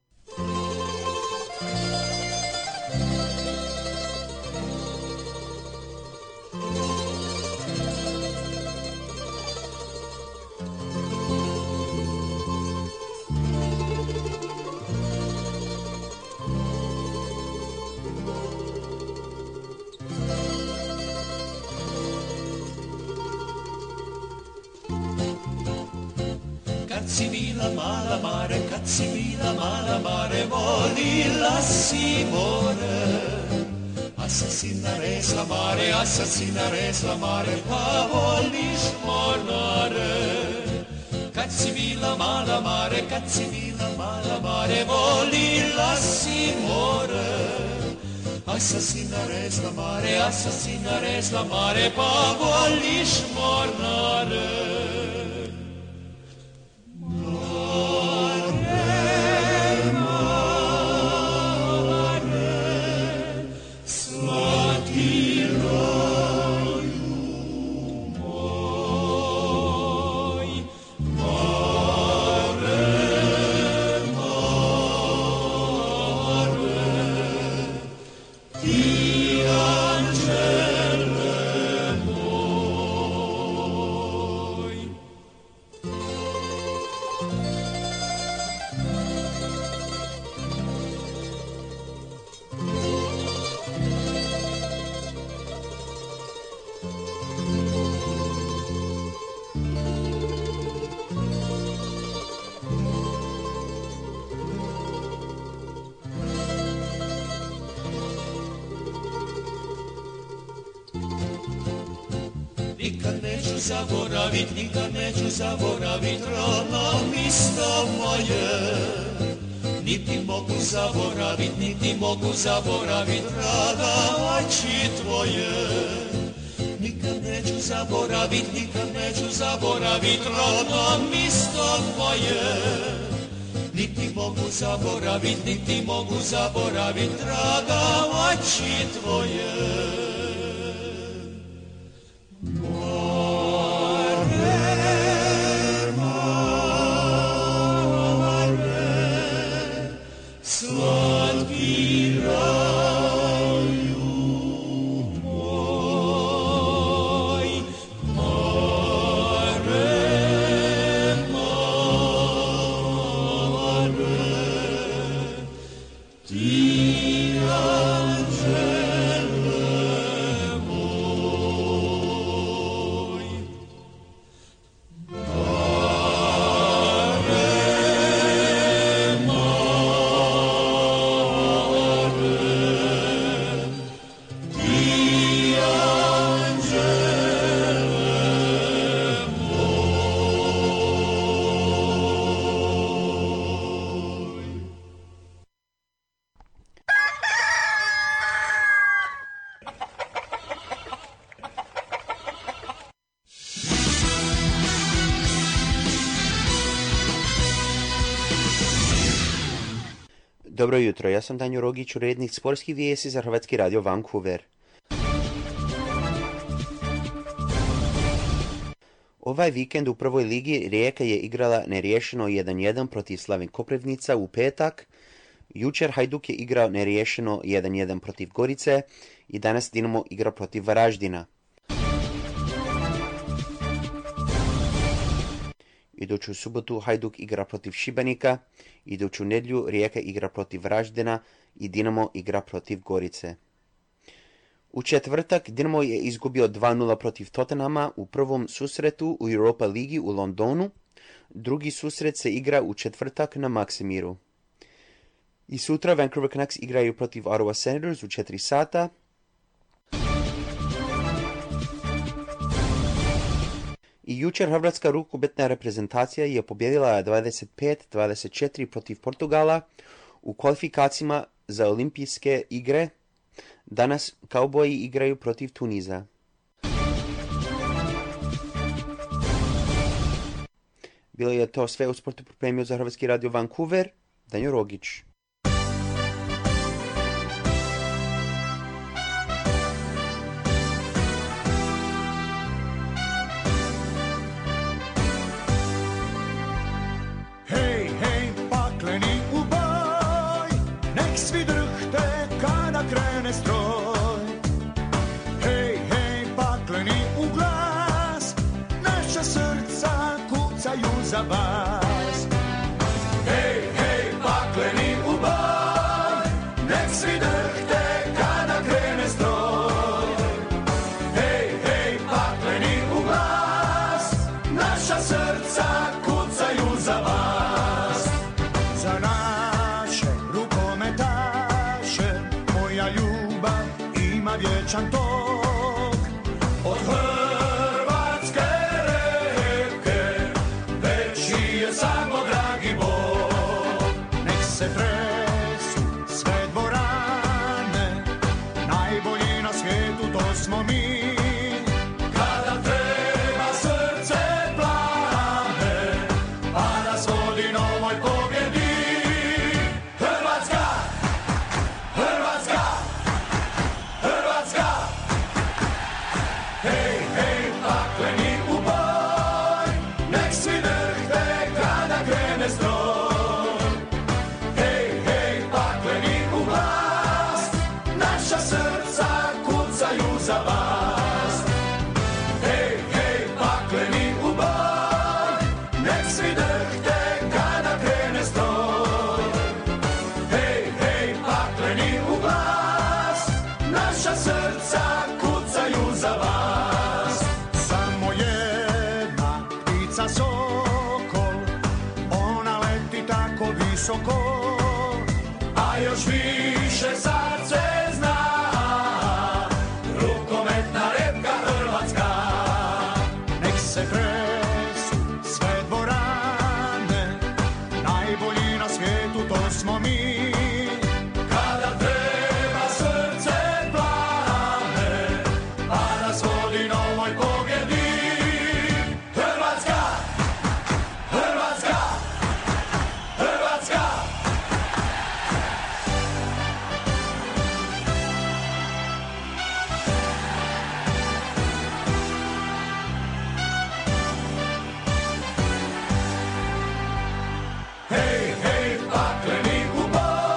Kad si bila mala Mare, kad si bila mala Mare, volila si more. A sad si naresla Mare, a sad si naresla Mare, pa voliš mornare. Kad si bila mala Mare, kad si bila mala Mare, volila si more. A sad si naresla Mare, a sad si naresla Mare, pa voliš mornare. Nikad neću zaboravit rodno misto moje, niti mogu zaboravit rada oči tvoje. Nikad neću zaboravit rodno misto moje, niti mogu zaboravit rada oči tvoje. Slatki raj
Ti anđele moj,
Dobro jutro, ja sam Danjo Rogić, urednik sportskih vijesti za Hrvatski radio Vancouver. Ovaj vikend u prvoj ligi Rijeka je igrala neriješeno 1-1 protiv Slaven Koprivnica u petak. Jučer Hajduk je igrao neriješeno 1-1 protiv Gorice i danas Dinamo igra protiv Varaždina. Iduću subotu Hajduk igra protiv Šibenika, iduću nedjelju Rijeka igra protiv Varaždina i Dinamo igra protiv Gorice. U četvrtak Dinamo je izgubio 2-0 protiv Tottenhama u prvom susretu u Europa ligi u Londonu. Drugi susret se igra u četvrtak na Maksimiru. I sutra Vancouver Canucks igraju protiv Ottawa Senators u 4 sata. I jučer hrvatska rukometna reprezentacija je pobijedila 25-24 protiv Portugala u kvalifikacijama za olimpijske igre. Danas kauboji igraju protiv Tuniza. Bilo je to sve u sportu pripremio za Hrvatski radio Vancouver, Danjo Rogić.
Svi drhte kada krene stroj. Hej, hej, pakleni u glas, naša srca kucaju za vas. Hej, hej, pakleni u boj, nek svi drhte kada krene stroj. Hej, hej, pakleni u glas, naša srca kucaju za vas. Za naše rukometaše moja ljubav ima vječan tok. Od hrvatske reke veći je samo dragi Bog. Nek se tresu sve dvorane, najbolji na svijetu to smo mi. Kada treba srce plane, pa nas vodi novoj pobjedi. Hrvatska, Hrvatska, Hrvatska. Hej, hej, pakleni u boj, nek svi drhte kada krene stroj. Hej, hej, pakleni u glas, naša srca kucaju za vas. Hej, hej, pakleni u boj, nek svi drhte kada krene stroj. Hej, hej, pakleni u glas, naša srca kucaju za vas. Samo jedna ptica sokol, ona leti tako visoko, a još više srce zna, rukometna repka Hrvatska. Nek se tresu sve dvorane, najbolji na svijetu to smo mi. Kada treba srce plane, pa nas vodi novoj pobjedi. Hrvatska, Hrvatska, Hrvatska. Hej, hej, pakleni u boj,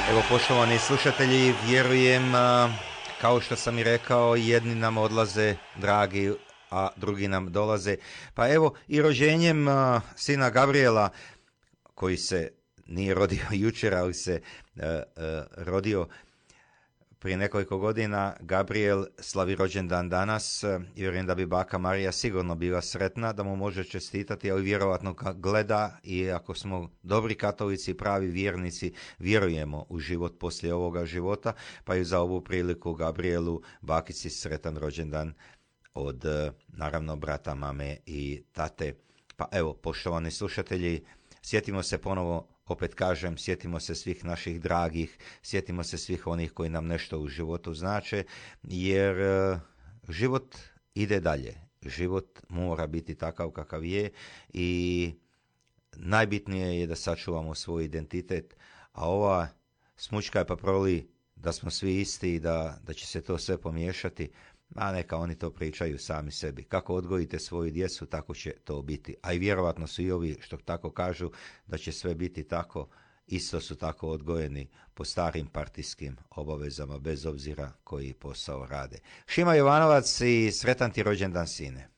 Evo, poštovani slušatelji, vjerujem, kao što sam i rekao, jedni nam odlaze dragi, a drugi nam dolaze. Pa evo, i rođenjem sina Gabriela, koji se nije rodio jučer, ali se rodio prije nekoliko godina, Gabriel slavi rođendan danas i vjerujem da bi baka Marija sigurno bila sretna, da mu može čestitati, ali vjerovatno gleda i ako smo dobri katolici, pravi vjernici, vjerujemo u život poslije ovoga života, pa i za ovu priliku Gabrielu, bakici, sretan rođendan od, naravno, brata, mame i tate. Pa evo, poštovani slušatelji, sjetimo se ponovo, opet kažem, sjetimo se svih naših dragih, sjetimo se svih onih koji nam nešto u životu znače, jer život ide dalje. Život mora biti takav kakav je i najbitnije je da sačuvamo svoj identitet, a ova smučka je pa proli da smo svi isti i da će se to sve pomiješati, a neka oni to pričaju sami sebi. Kako odgojite svoju djecu, tako će to biti. A i vjerovatno su i ovi što tako kažu da će sve biti tako, isto su tako odgojeni po starim partijskim obavezama, bez obzira koji posao rade. Šima Jovanovac i sretan ti rođendan, sine.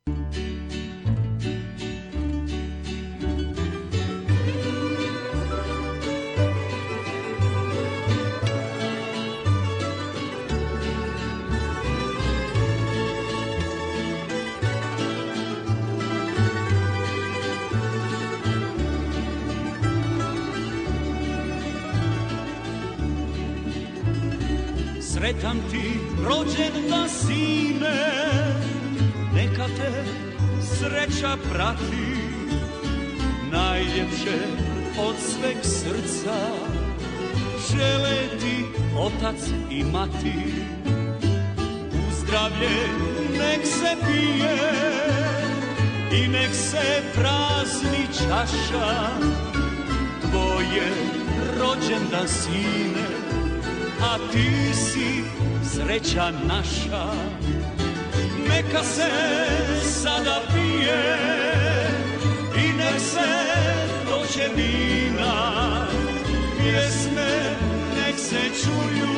Sretan ti rođendan, sine, neka te sreća prati, najljepše od sveg srca žele ti otac i mati. U zdravlje nek se pije i nek se prazni čaša, tvoje rođendan, sine, a ti si sreća naša. Neka se sada pije i nek se dođe vina, pjesme nek se čuju,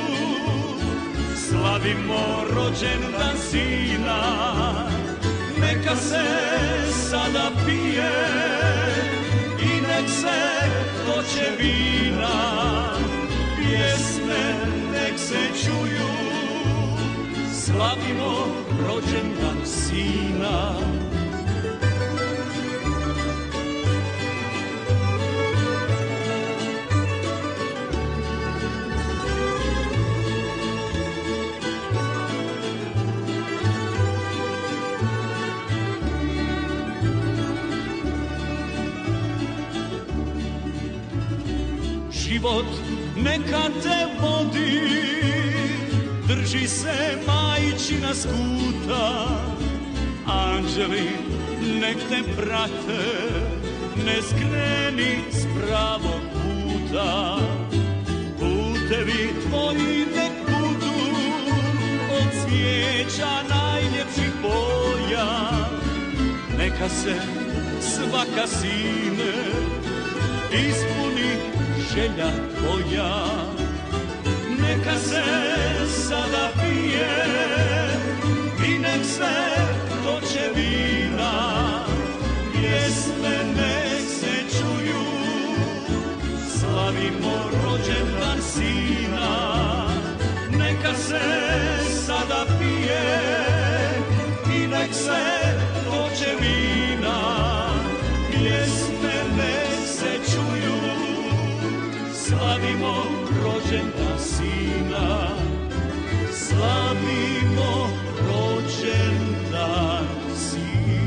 slavimo rođendan sina. Neka se sada pije i nek se dođe vina, pjesme nek se čuju, slavimo rođendan sina. Život neka te vodi, drži se majčina skuta, anđeli nek te prate, ne skreni s pravog puta. Putevi tvoji nek budu od cvijeća najljepših boja, neka se svaka, sine, ispuni želja tvoja. Neka se sada pije i nek se dođe vina, pjesme nek se čuju, slavimo rođendan sina. Neka se sada pije i nek se dođe vina, pjesme nek se čuju, slavimo rođendan sina, slavimo rođendan sina.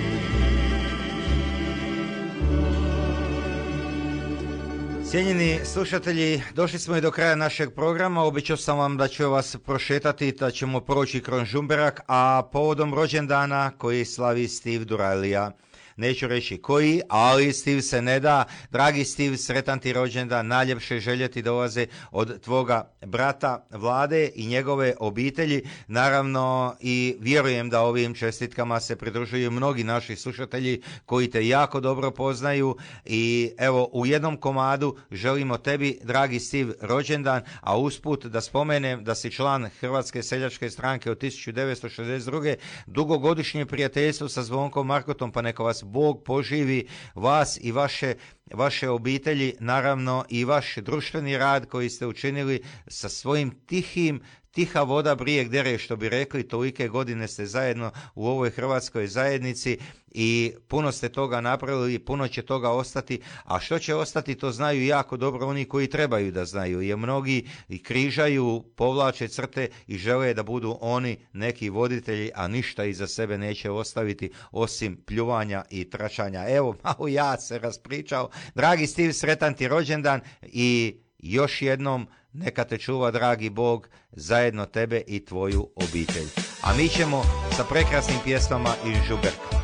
Cijenjeni slušatelji, došli smo i do kraja našeg programa. Obećao sam vam da ću vas prošetati, da ćemo proći kroz Žumberak, a povodom rođendana koji slavi Steve Duralija, neću reći koji, ali Steve se ne da. Dragi Steve, sretan ti rođendan, najljepše želje ti dolaze od tvoga brata Vlade i njegove obitelji. Naravno i vjerujem da ovim čestitkama se pridružuju mnogi naši slušatelji koji te jako dobro poznaju i evo u jednom komadu želimo tebi, dragi Steve, rođendan, a usput da spomenem da si član Hrvatske seljačke stranke od 1962. Dugogodišnje prijateljstvo sa Zvonkom Markotom, pa neka vas Bog poživi, vas i vaše obitelji, naravno i vaš društveni rad koji ste učinili sa svojim tiha voda brijeg dere, što bi rekli, tolike godine ste zajedno u ovoj hrvatskoj zajednici i puno ste toga napravili i puno će toga ostati, a što će ostati to znaju jako dobro oni koji trebaju da znaju, jer mnogi i križaju, povlače crte i žele da budu oni neki voditelji, a ništa iza sebe neće ostaviti osim pljuvanja i tračanja. Evo, malo ja se raspričao. Dragi Steve, sretan ti rođendan i još jednom neka te čuva dragi Bog, zajedno tebe i tvoju obitelj. A mi ćemo sa prekrasnim pjesmama iz Žuberka.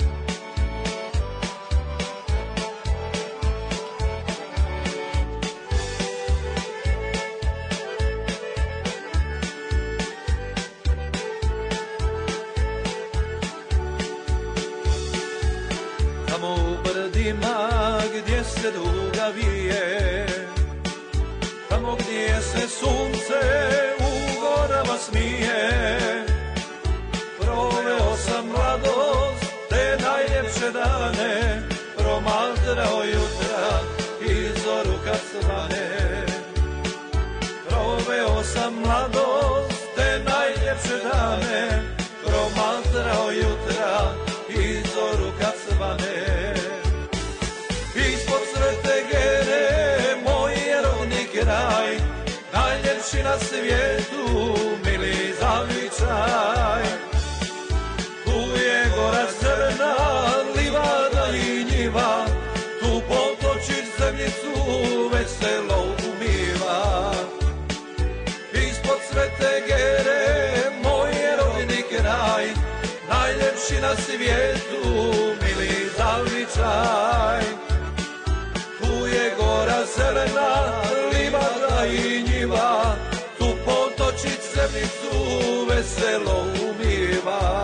Tamo u brdima gdje se duga vije, tamo gdje se sunce u gorama smije, proveo sam mladost te najljepše dane, promatrao jutra i zoru kad svane. Proveo sam mladost te najljepše dane, promatrao jutra i zoru kad svane. Ispod Svete Gere moj je rodni kraj, najljepši na svijetu, mili zavičaj. Tu je gora crna, livada i njiva, tu potočiš zemljicu, veselo umiva. Ispod Svete Gere moj je rodni kraj, najljepši na svijetu, mili zavičaj. Tu je gora zelena, livada i njiva, tu potočić zemljicu veselo umiva.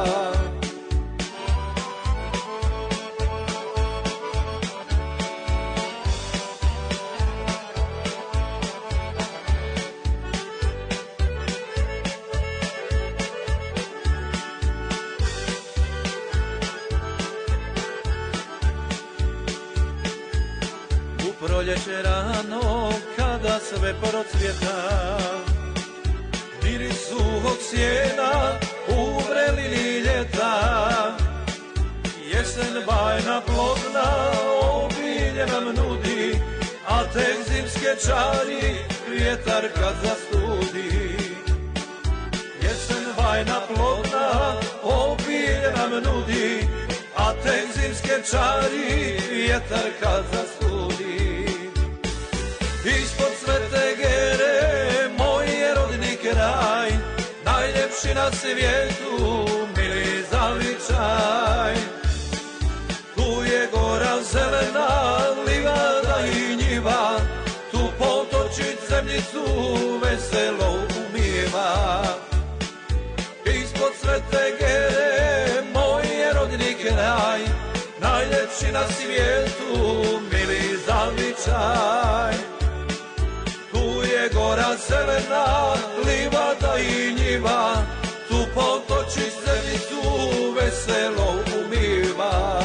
Proljeće rano, kada sve procvjeta, miris suhog sjena u vrelini ljeta. Jesen bajna plodna obilje nam nudi, a tek zimske čari vjetar kad zastudi. Jesen bajna plodna obilje nam nudi, a tek zimske čari vjetar kad zastudi. Ispod Svete Gere moj je rodni kraj, najljepši na svijetu, mili zavičaj. Tu je gora zelena, livada i njiva, tu potočić zemljicu veselo umiva. Ispod Svete Gere moj je rodni kraj, najljepši na svijetu, mili zavičaj. Tu je gora zelena, livada i njiva, tu potočić zemljicu veselo umiva.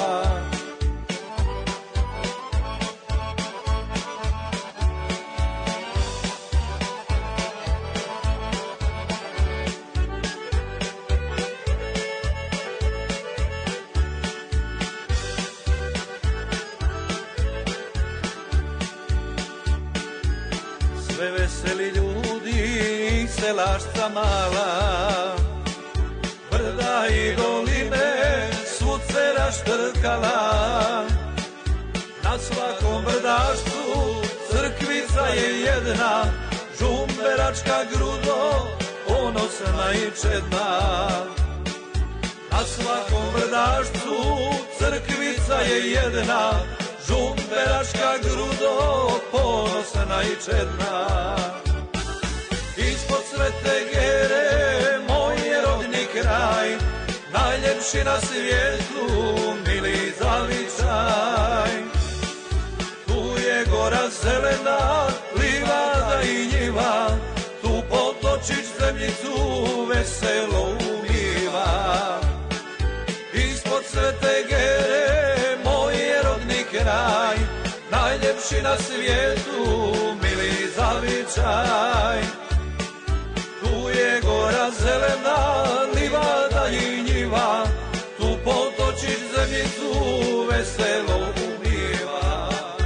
Sve veseli ljudi, selašca mala, brda i doline, svud se raštrkala. Na svakom brdašcu crkvica je jedna, žumberačka grudo, ponosna i čedna. Na Na svakom brdašcu crkvica je jedna, žumberaška grudo, ponosna i čedna. Ispod Svete Gere, moj je rodni kraj, najljepši na svijetu, mili Zavičaj. Tu je gora zelena, livada i njiva, tu potočić zemljicu veselo umiva. Ispod Svete Gere, moj je rodni kraj, najljepši na svijetu, mili Zavičaj. Tu je gora zelena, livada i njiva, tu potočić zemljicu veselo umiva.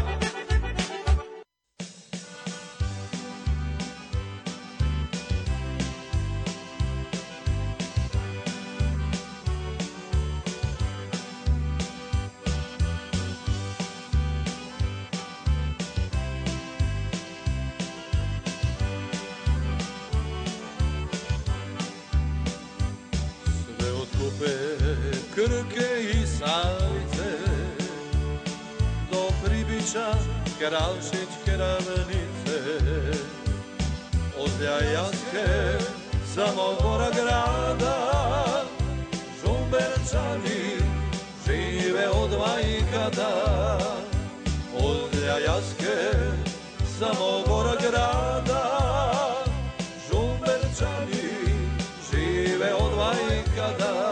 Krke i Savice, do Pribića, Kravšićke ravnice, od Ljajaske, Samobora grada, Žumberčani žive od vajkada. Od Ljajaske, Samobora grada, Žumberčani žive od vajkada.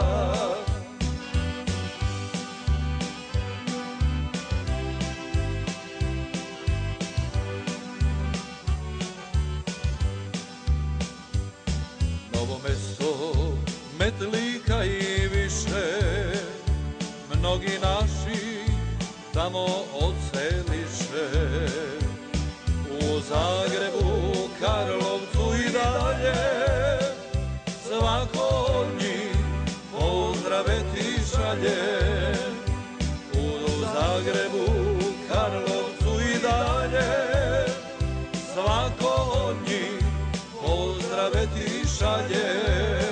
Metlika i više, mnogi naši tamo odseliše. U Zagrebu, Karlovcu i dalje, svako od njih pozdrave ti šalje. U Zagrebu, Karlovcu i dalje, svako od njih pozdrave ti šalje.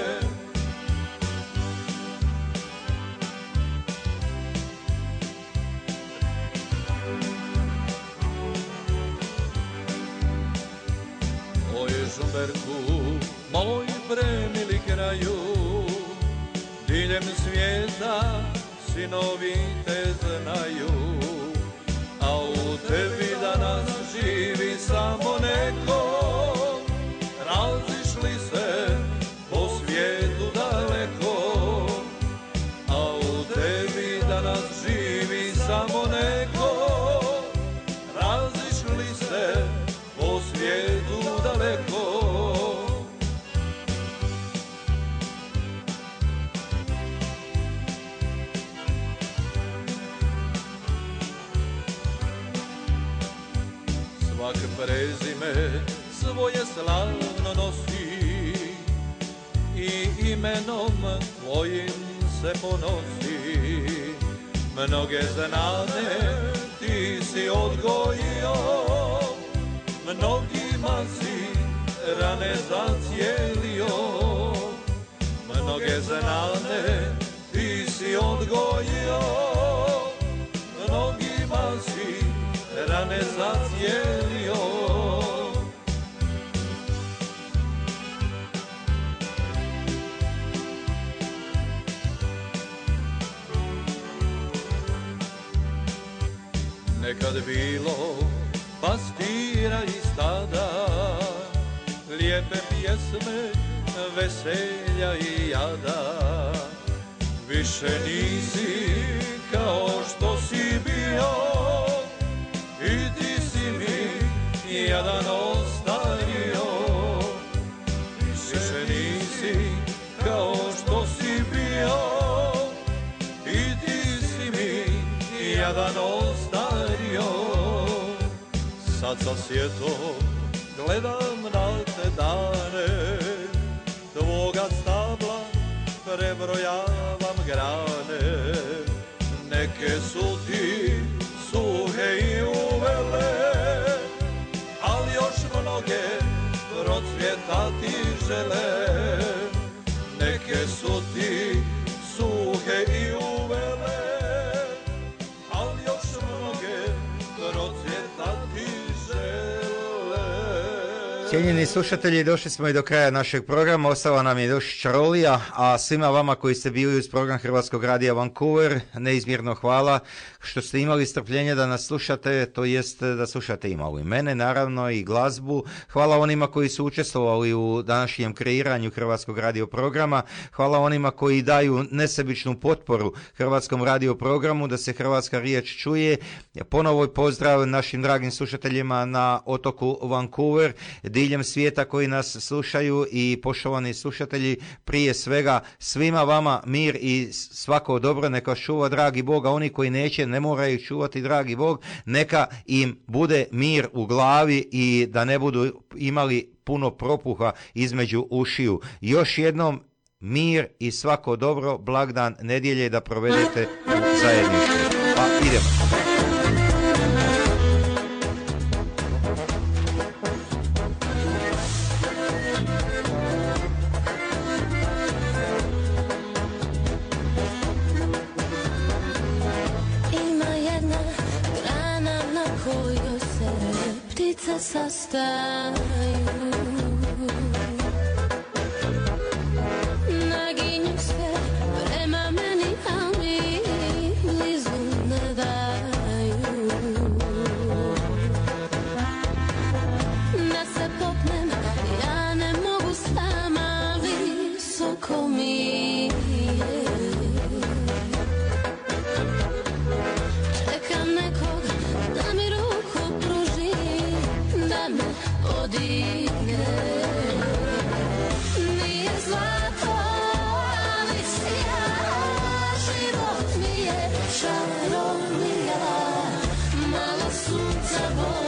Žumberku, moj premili kraju, diljem svijeta sinovi te znaju, a u tebi danas živi samo neko, razišli se po svijetu daleko, a u tebi danas živi samo neko, razišli se po svijetu daleko. Svak prezime svoje slavno nosi i imenom tvojim se ponosi. Mnoge znane ti si odgojio, mnogima si rane zacijelio. Mnoge znane ti si odgojio, mnogima si rane zacijelio. Nekad bilo pastira i stada, lijepe pjesme, veselja i jada. Više nisi kao što si bio, i ti si mi jadan ostario. Više nisi kao što si bio, i ti si mi jadan ostario. Sad sa sjetom gledam na te dane, tvoga stabla prebrojavam grane. Neke su ti suhe i uvele, ali još mnoge procvjetati žele. Neke su ti suhe neke i uvele, al još mnoge procvjetati žele.
Cijenjeni slušatelji, došli smo i do kraja našeg programa, ostala nam je još čarolija, a svima vama koji ste bili uz program Hrvatskog radija Vancouver, neizmjerno hvala što ste imali strpljenje da nas slušate, to jest da slušate i malo i mene, naravno i glazbu. Hvala onima koji su učestvovali u današnjem kreiranju Hrvatskog radio programa, hvala onima koji daju nesebičnu potporu Hrvatskom radio programu da se hrvatska riječ čuje. Ponovo pozdrav našim dragim slušateljima na otoku Vancouver, diljem svijeta koji nas slušaju i poštovani slušatelji, prije svega svima vama mir i svako dobro, neka čuva dragi Bog, a oni koji neće, ne moraju čuvati dragi Bog, neka im bude mir u glavi i da ne budu imali puno propuha između ušiju. Još jednom mir i svako dobro, blagdan nedjelje da provedete u zajedništvu. Pa idemo.
Sastaju, naginju sve prema meni, ali blizu ne daju. Da se popnem, ja ne mogu sama, visoko mi je. Čekam nekog da mi ruku pruži, da me podigne. Nije zlato, ali sija, život mi je čarolija, malo sunca bo